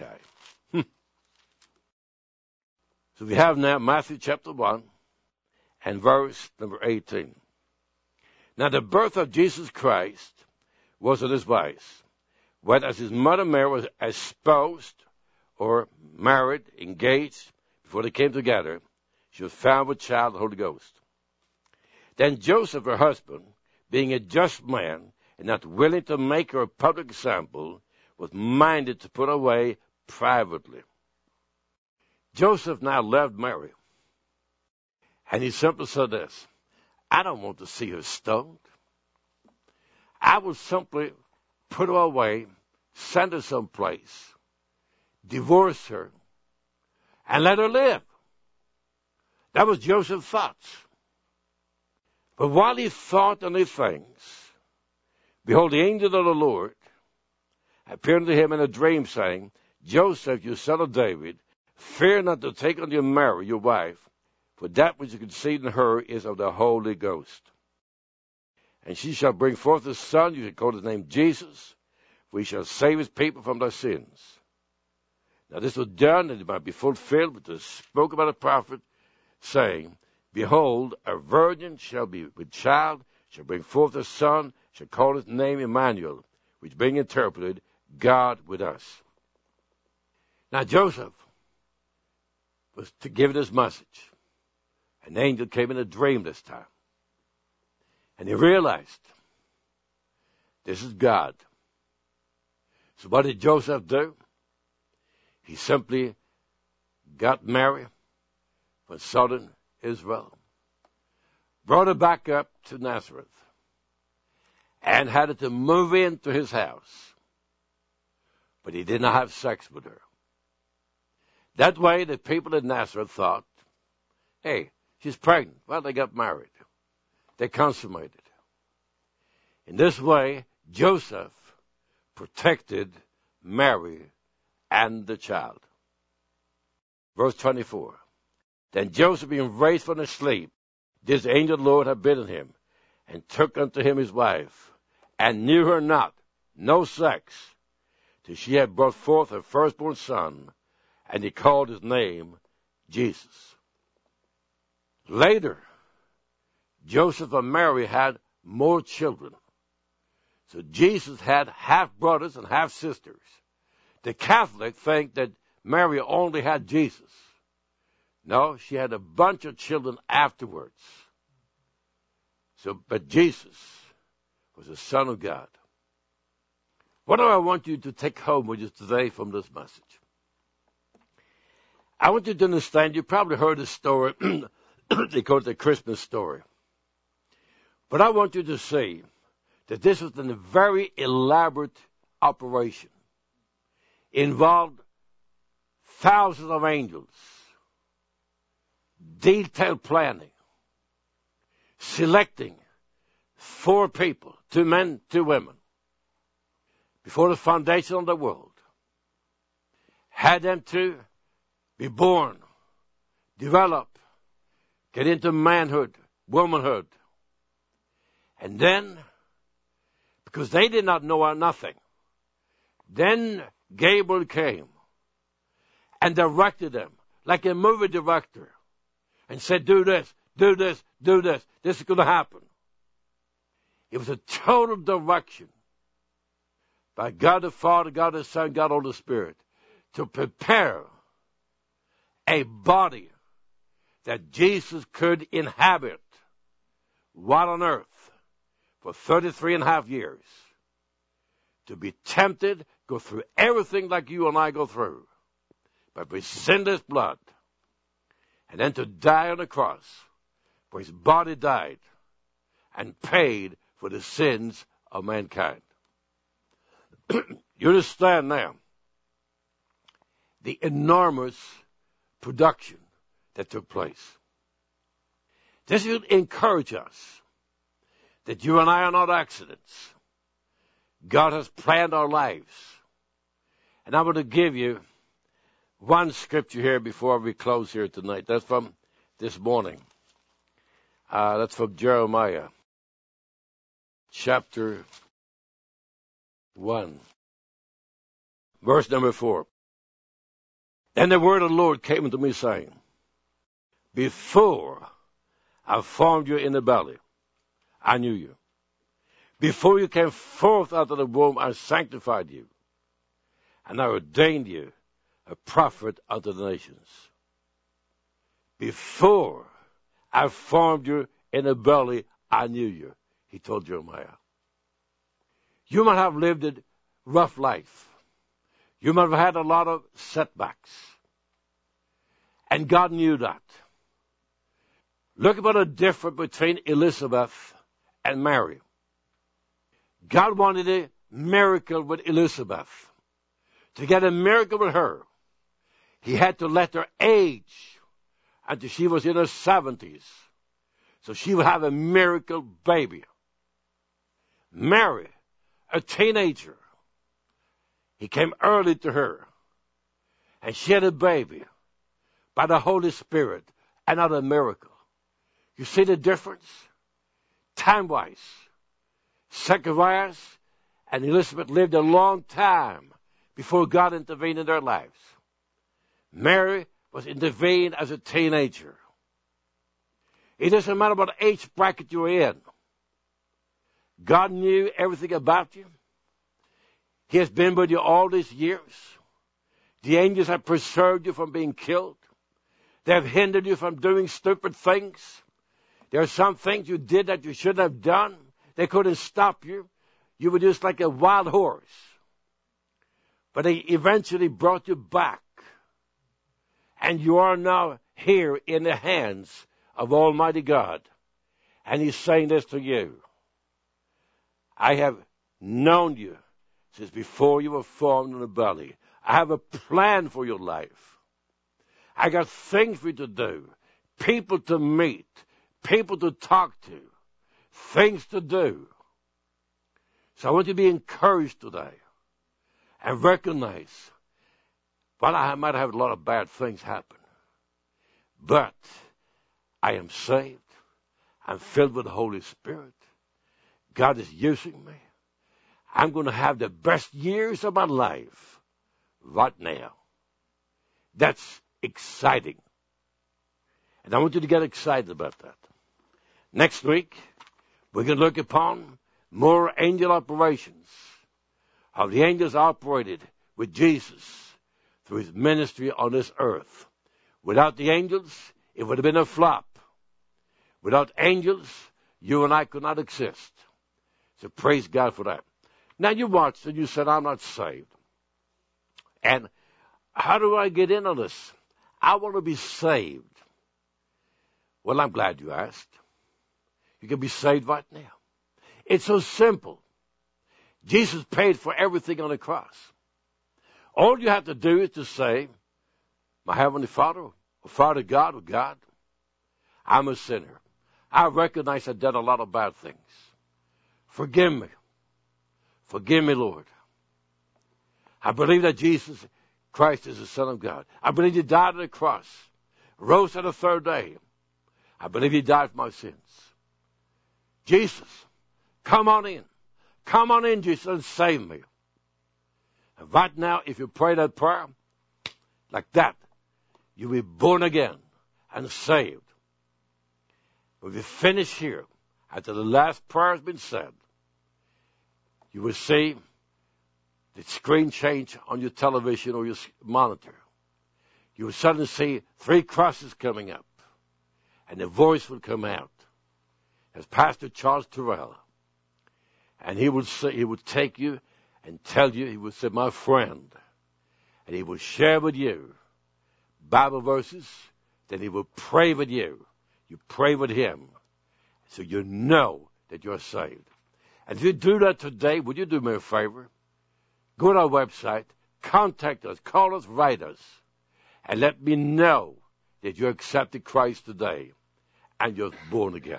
So we have now Matthew chapter 1 and verse number 18. Now the birth of Jesus Christ was in this wise. When as his mother Mary was espoused or married, engaged, before they came together, she was found with child of the Holy Ghost. Then Joseph, her husband, being a just man, and not willing to make her a public example, was minded to put her away privately. Joseph now loved Mary, and he simply said this, I don't want to see her stoned. I will simply put her away, send her someplace, divorce her, and let her live. That was Joseph's thoughts. But while he thought on these things, behold, the angel of the Lord appeared to him in a dream, saying, Joseph, you son of David, fear not to take unto you Mary, your wife, for that which is conceived in her is of the Holy Ghost. And she shall bring forth a son, you shall call his name Jesus, for he shall save his people from their sins. Now this was done that it might be fulfilled, which was spoken by the prophet, saying, Behold, a virgin shall be with child, shall bring forth a son, shall call his name Emmanuel, which being interpreted, God with us. Now Joseph was to give this message. An angel came in a dream this time. And he realized, this is God. So what did Joseph do? He simply got Mary from southern Israel, brought her back up to Nazareth, and had her to move into his house. But he did not have sex with her. That way, the people in Nazareth thought, hey, she's pregnant. Well, they got married. They consummated. In this way, Joseph protected Mary and the child. Verse 24. Then Joseph, being raised from his sleep, did the angel of the Lord have bidden him, and took unto him his wife, and knew her not, no sex, till she had brought forth her firstborn son, and he called his name Jesus. Later, Joseph and Mary had more children. So Jesus had half-brothers and half-sisters. The Catholics think that Mary only had Jesus. No, she had a bunch of children afterwards. But Jesus was the Son of God. What do I want you to take home with you today from this message? I want you to understand, you probably heard the story. They call it the Christmas story. But I want you to see that this was a very elaborate operation. Involved thousands of angels, detailed planning, selecting 4 people, 2 men, 2 women, before the foundation of the world, had them to be born, develop, get into manhood, womanhood. And then, because they did not know nothing, then Gabriel came and directed them like a movie director and said, do this, do this, do this. This is going to happen. It was a total direction by God the Father, God the Son, God the Holy Spirit to prepare a body that Jesus could inhabit while on earth for 33.5 years, to be tempted, go through everything like you and I go through, but with sinless blood, and then to die on the cross, where his body died and paid for the sins of mankind. You understand now the enormous production that took place. This should encourage us that you and I are not accidents. God has planned our lives. And I'm going to give you one scripture here before we close here tonight. That's from this morning. That's from Jeremiah, chapter 1, verse number 4. And the word of the Lord came unto me, saying, before I formed you in the belly, I knew you. Before you came forth out of the womb, I sanctified you, and I ordained you a prophet unto the nations. Before I formed you in the belly, I knew you, he told Jeremiah. You might have lived a rough life. You might have had a lot of setbacks. And God knew that. Look about the difference between Elizabeth and Mary. God wanted a miracle with Elizabeth. To get a miracle with her, he had to let her age until she was in her 70s. So she would have a miracle baby. Mary, a teenager, he came early to her. And she had a baby by the Holy Spirit, another miracle. You see the difference? Time-wise, Zacharias and Elizabeth lived a long time before God intervened in their lives. Mary was intervened as a teenager. It doesn't matter what age bracket you're in. God knew everything about you. He has been with you all these years. The angels have preserved you from being killed. They have hindered you from doing stupid things. There are some things you did that you shouldn't have done. They couldn't stop you. You were just like a wild horse. But they eventually brought you back. And you are now here in the hands of Almighty God. And he's saying this to you. I have known you since before you were formed in the belly. I have a plan for your life. I got things for you to do, people to meet, people to talk to, things to do. So I want you to be encouraged today and recognize, well, I might have a lot of bad things happen, but I am saved. I'm filled with the Holy Spirit. God is using me. I'm going to have the best years of my life right now. That's exciting. And I want you to get excited about that. Next week, we're going to look upon more angel operations, how the angels operated with Jesus through his ministry on this earth. Without the angels, it would have been a flop. Without angels, you and I could not exist. So praise God for that. Now you watched and you said, I'm not saved. And how do I get in on this? I want to be saved. Well, I'm glad you asked. You can be saved right now. It's so simple. Jesus paid for everything on the cross. All you have to do is to say, my Heavenly Father, or Father God, or God, I'm a sinner. I recognize I've done a lot of bad things. Forgive me. Forgive me, Lord. I believe that Jesus Christ is the Son of God. I believe He died on the cross, rose on the third day. I believe He died for my sins. Jesus, come on in. Come on in, Jesus, and save me. And right now, if you pray that prayer like that, you'll be born again and saved. When we finish here, after the last prayer has been said, you will see the screen change on your television or your monitor. You will suddenly see 3 crosses coming up, and a voice will come out as Pastor Charles Terrell, and he would take you and tell you, he would say, my friend, and he would share with you Bible verses, then he will pray with you. You pray with him, so you know that you're saved. And if you do that today, would you do me a favor? Go to our website, contact us, call us, write us, and let me know that you accepted Christ today and you're born again.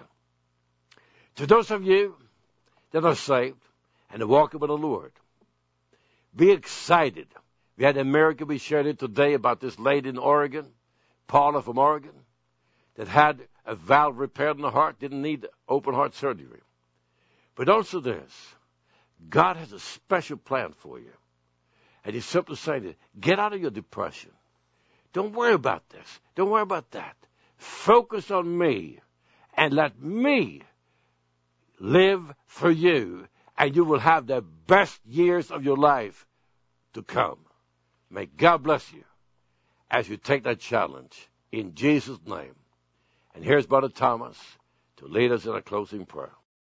To those of you that are saved and are walking with the Lord, be excited. We had in America, we shared it today about this lady in Oregon, Paula from Oregon, that had a valve repaired in the heart, didn't need open heart surgery. But also this, God has a special plan for you. And He's simply saying, get out of your depression. Don't worry about this. Don't worry about that. Focus on me and let me live for you, and you will have the best years of your life to come. May God bless you as you take that challenge in Jesus' name. And here's Brother Thomas to lead us in a closing prayer.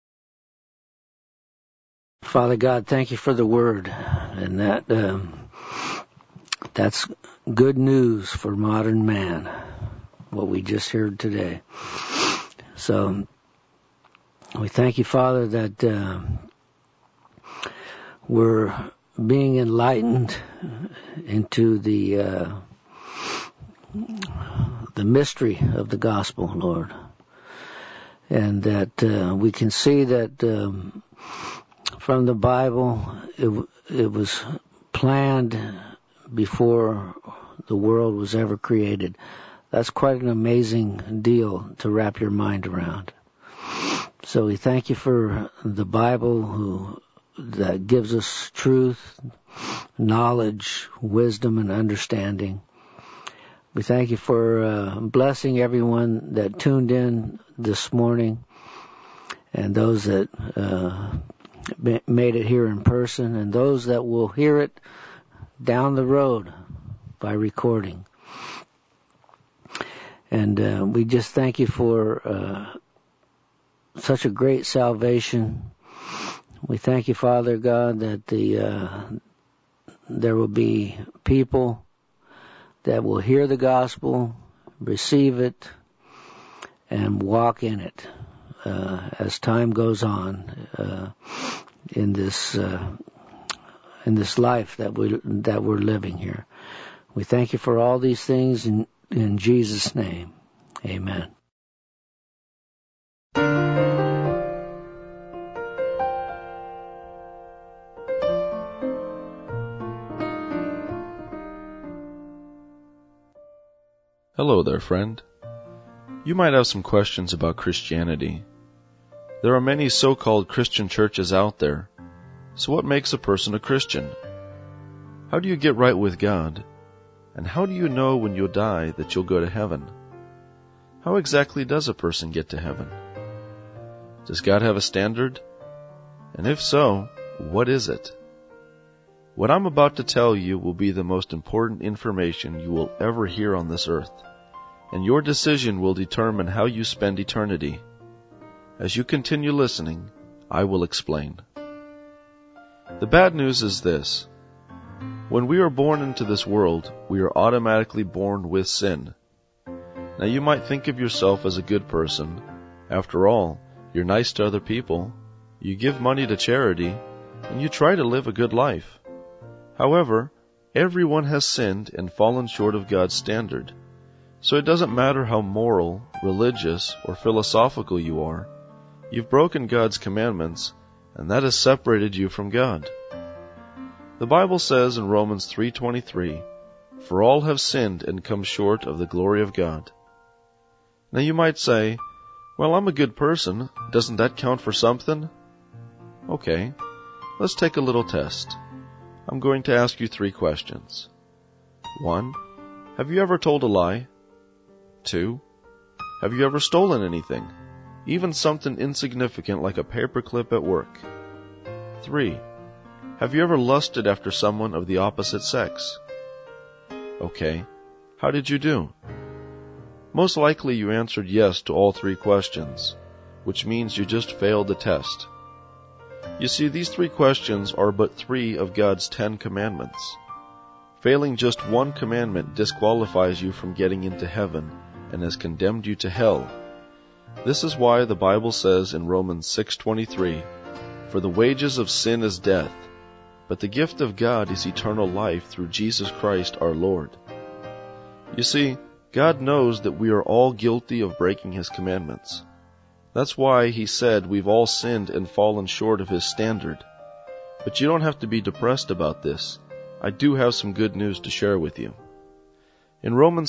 Father God, thank you for the word, and that's good news for modern man, what we just heard today. So we thank you, Father, that we're being enlightened into the mystery of the gospel, Lord, and that we can see that from the Bible, it was planned before the world was ever created. That's quite an amazing deal to wrap your mind around. So we thank you for the Bible that gives us truth, knowledge, wisdom, and understanding. We thank you for blessing everyone that tuned in this morning and those that made it here in person, and those that will hear it down the road by recording. And we just thank you for such a great salvation. We thank you, Father God, that there will be people that will hear the gospel, receive it, and walk in it as time goes on in this life that we're living here. We thank you for all these things in Jesus' name. Amen. Hello there, friend. You might have some questions about Christianity. There are many so-called Christian churches out there. So what makes a person a Christian? How do you get right with God? And how do you know when you'll die that you'll go to heaven? How exactly does a person get to heaven? Does God have a standard? And if so, what is it? What I'm about to tell you will be the most important information you will ever hear on this earth, and your decision will determine how you spend eternity. As you continue listening, I will explain. The bad news is this. When we are born into this world, we are automatically born with sin. Now you might think of yourself as a good person. After all, you're nice to other people, you give money to charity, and you try to live a good life. However, everyone has sinned and fallen short of God's standard. So it doesn't matter how moral, religious, or philosophical you are, you've broken God's commandments, and that has separated you from God. The Bible says in Romans 3:23, "For all have sinned and come short of the glory of God." Now you might say, "Well, I'm a good person. Doesn't that count for something?" Okay, let's take a little test. I'm going to ask you 3 questions. 1. Have you ever told a lie? 2. Have you ever stolen anything, even something insignificant like a paperclip at work? 3. Have you ever lusted after someone of the opposite sex? Okay, how did you do? Most likely you answered yes to all 3 questions, which means you just failed the test. You see, these 3 questions are but 3 of God's 10 commandments. Failing just one commandment disqualifies you from getting into heaven and has condemned you to hell. This is why the Bible says in Romans 6:23, "For the wages of sin is death, but the gift of God is eternal life through Jesus Christ our Lord." You see, God knows that we are all guilty of breaking His commandments. That's why He said we've all sinned and fallen short of His standard. But you don't have to be depressed about this. I do have some good news to share with you. In Romans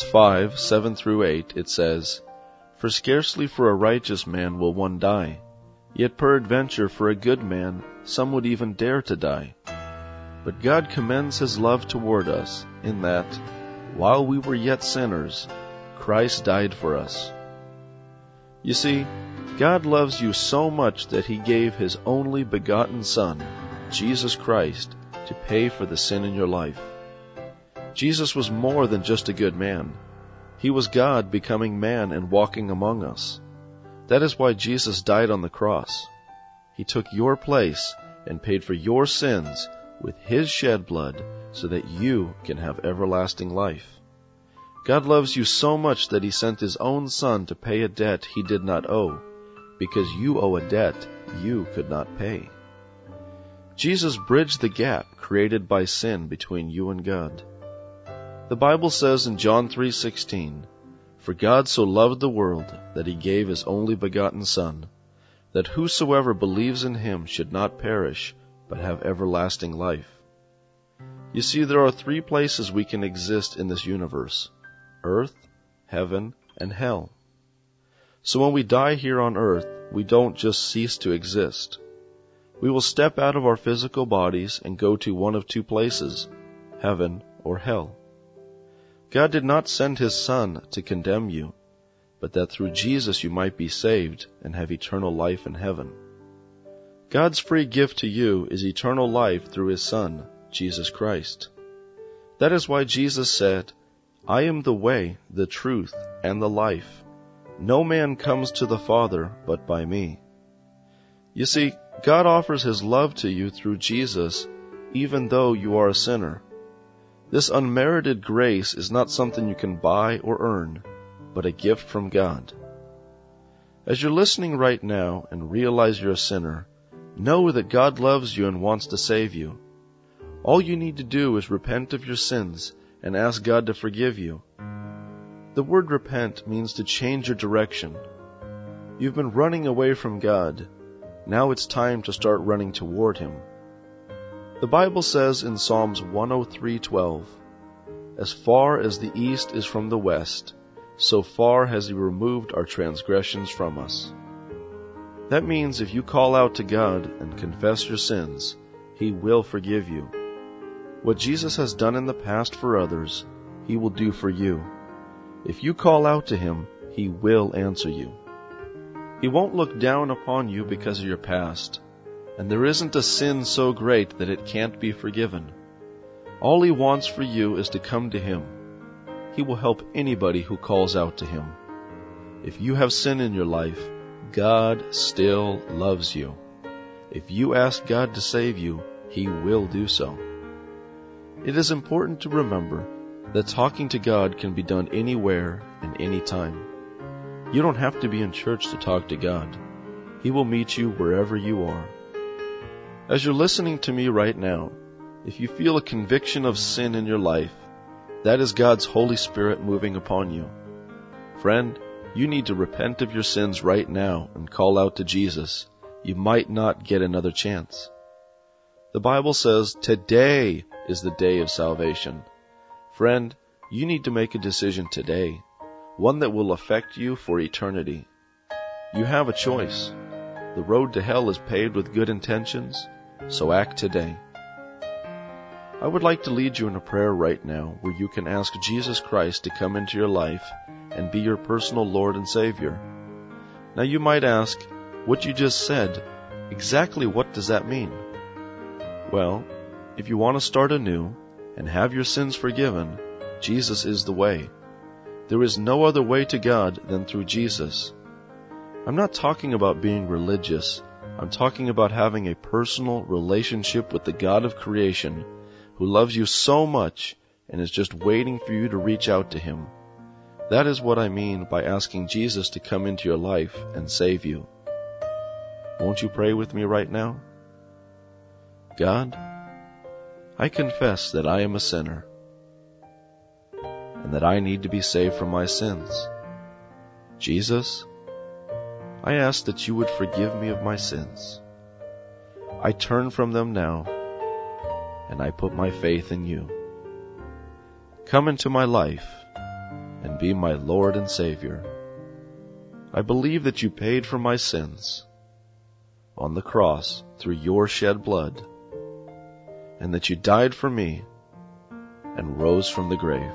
5:7-8, it says, "For scarcely for a righteous man will one die, yet peradventure for a good man some would even dare to die. But God commends His love toward us, in that, while we were yet sinners, Christ died for us." You see, God loves you so much that He gave His only begotten Son, Jesus Christ, to pay for the sin in your life. Jesus was more than just a good man. He was God becoming man and walking among us. That is why Jesus died on the cross. He took your place and paid for your sins with His shed blood so that you can have everlasting life. God loves you so much that He sent His own Son to pay a debt He did not owe, because you owe a debt you could not pay. Jesus bridged the gap created by sin between you and God. The Bible says in John 3:16, "For God so loved the world that He gave His only begotten Son, that whosoever believes in Him should not perish, but have everlasting life." You see, there are 3 places we can exist in this universe: earth, heaven, and hell. So when we die here on earth, we don't just cease to exist. We will step out of our physical bodies and go to one of 2 places, heaven or hell. God did not send His Son to condemn you, but that through Jesus you might be saved and have eternal life in heaven. God's free gift to you is eternal life through His Son, Jesus Christ. That is why Jesus said, "I am the way, the truth, and the life. No man comes to the Father but by me." You see, God offers His love to you through Jesus, even though you are a sinner. This unmerited grace is not something you can buy or earn, but a gift from God. As you're listening right now and realize you're a sinner, know that God loves you and wants to save you. All you need to do is repent of your sins and ask God to forgive you. The word repent means to change your direction. You've been running away from God. Now it's time to start running toward Him. The Bible says in Psalms 103:12, "As far as the east is from the west, so far has He removed our transgressions from us." That means if you call out to God and confess your sins, He will forgive you. What Jesus has done in the past for others, He will do for you. If you call out to Him, He will answer you. He won't look down upon you because of your past, and there isn't a sin so great that it can't be forgiven. All He wants for you is to come to Him. He will help anybody who calls out to Him. If you have sin in your life, God still loves you. If you ask God to save you, He will do so. It is important to remember that talking to God can be done anywhere and anytime. You don't have to be in church to talk to God. He will meet you wherever you are. As you're listening to me right now, if you feel a conviction of sin in your life, that is God's Holy Spirit moving upon you. Friend, you need to repent of your sins right now and call out to Jesus. You might not get another chance. The Bible says today is the day of salvation. Friend, you need to make a decision today, one that will affect you for eternity. You have a choice. The road to hell is paved with good intentions, so act today. I would like to lead you in a prayer right now where you can ask Jesus Christ to come into your life and be your personal Lord and Savior. Now you might ask, what you just said, exactly what does that mean? Well, if you want to start anew and have your sins forgiven, Jesus is the way. There is no other way to God than through Jesus. I'm not talking about being religious. I'm talking about having a personal relationship with the God of creation who loves you so much and is just waiting for you to reach out to Him. That is what I mean by asking Jesus to come into your life and save you. Won't you pray with me right now? God, I confess that I am a sinner and that I need to be saved from my sins. Jesus, I ask that you would forgive me of my sins. I turn from them now, and I put my faith in you. Come into my life and be my Lord and Savior. I believe that you paid for my sins on the cross through your shed blood, and that you died for me and rose from the grave.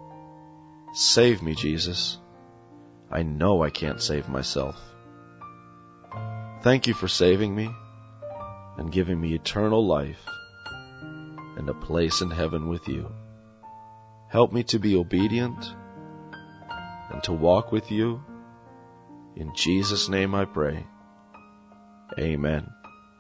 Save me, Jesus. I know I can't save myself. Thank you for saving me and giving me eternal life and a place in heaven with you. Help me to be obedient and to walk with you. In Jesus' name I pray. Amen.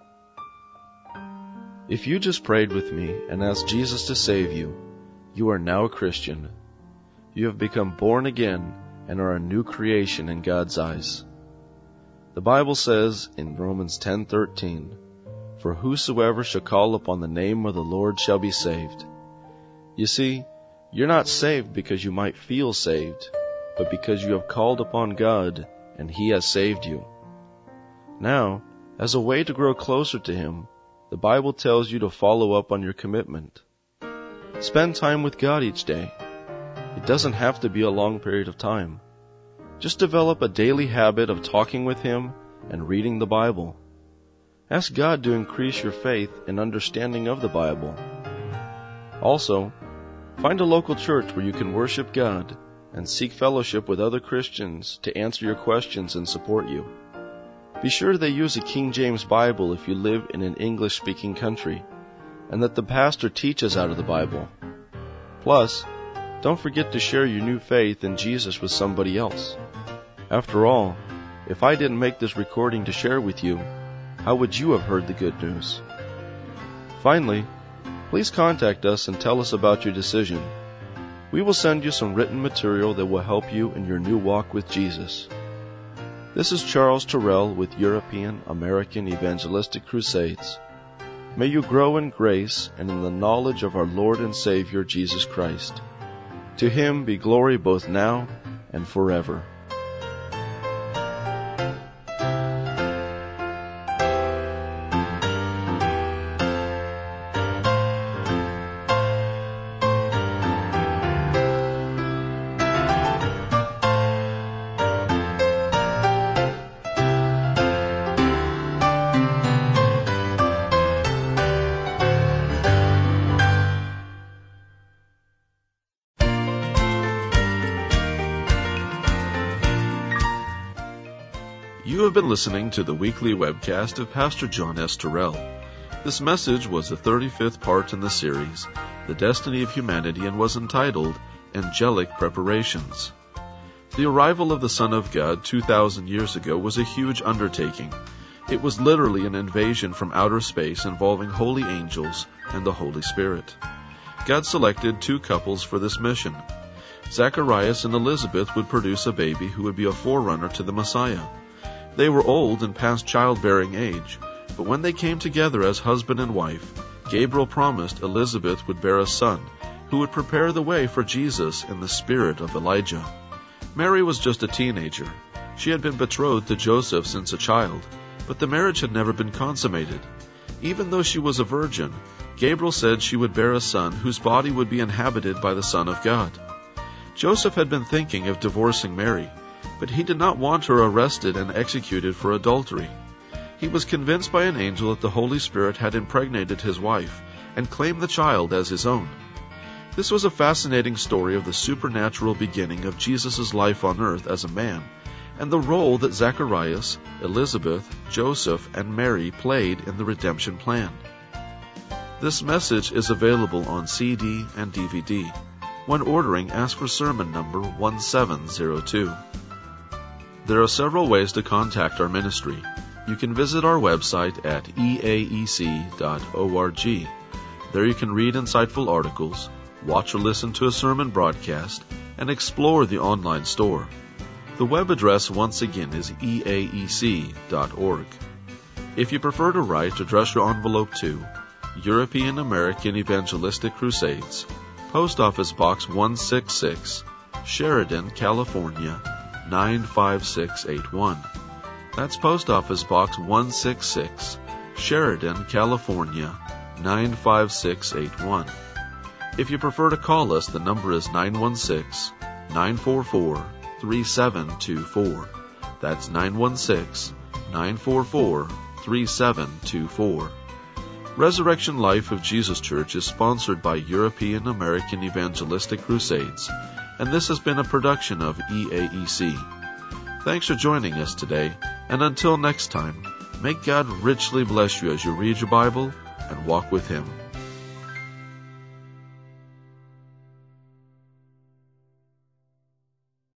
If you just prayed with me and asked Jesus to save you, you are now a Christian. You have become born again and are a new creation in God's eyes. The Bible says in Romans 10:13, "For whosoever shall call upon the name of the Lord shall be saved." You see, you're not saved because you might feel saved, but because you have called upon God and He has saved you. Now, as a way to grow closer to Him, the Bible tells you to follow up on your commitment. Spend time with God each day. It doesn't have to be a long period of time. Just develop a daily habit of talking with Him and reading the Bible. Ask God to increase your faith and understanding of the Bible. Also, find a local church where you can worship God and seek fellowship with other Christians to answer your questions and support you. Be sure they use a King James Bible if you live in an English-speaking country, and that the pastor teaches out of the Bible. Plus, don't forget to share your new faith in Jesus with somebody else. After all, if I didn't make this recording to share with you, how would you have heard the good news? Finally, please contact us and tell us about your decision. We will send you some written material that will help you in your new walk with Jesus. This is Charles Terrell with European American Evangelistic Crusades. May you grow in grace and in the knowledge of our Lord and Savior Jesus Christ. To Him be glory both now and forever. You have been listening to the weekly webcast of Pastor John S. Terrell. This message was the 35th part in the series, The Destiny of Humanity, and was entitled, Angelic Preparations. The arrival of the Son of God 2,000 years ago was a huge undertaking. It was literally an invasion from outer space involving holy angels and the Holy Spirit. God selected 2 couples for this mission. Zacharias and Elizabeth would produce a baby who would be a forerunner to the Messiah. They were old and past childbearing age, but when they came together as husband and wife, Gabriel promised Elizabeth would bear a son who would prepare the way for Jesus in the spirit of Elijah. Mary was just a teenager. She had been betrothed to Joseph since a child, but the marriage had never been consummated. Even though she was a virgin, Gabriel said she would bear a son whose body would be inhabited by the Son of God. Joseph had been thinking of divorcing Mary, but he did not want her arrested and executed for adultery. He was convinced by an angel that the Holy Spirit had impregnated his wife and claimed the child as his own. This was a fascinating story of the supernatural beginning of Jesus' life on earth as a man, and the role that Zacharias, Elizabeth, Joseph, and Mary played in the redemption plan. This message is available on CD and DVD. When ordering, ask for sermon number 1702. There are several ways to contact our ministry. You can visit our website at eaec.org. There you can read insightful articles, watch or listen to a sermon broadcast, and explore the online store. The web address once again is eaec.org. If you prefer to write, address your envelope to European American Evangelistic Crusades, Post Office Box 166, Sheridan, California, 95681. That's Post Office Box 166, Sheridan, California, 95681. If you prefer to call us, the number is 916-944-3724. That's 916-944-3724. Resurrection Life of Jesus Church is sponsored by European American Evangelistic Crusades, and this has been a production of EAEC. Thanks for joining us today, and until next time, may God richly bless you as you read your Bible and walk with Him.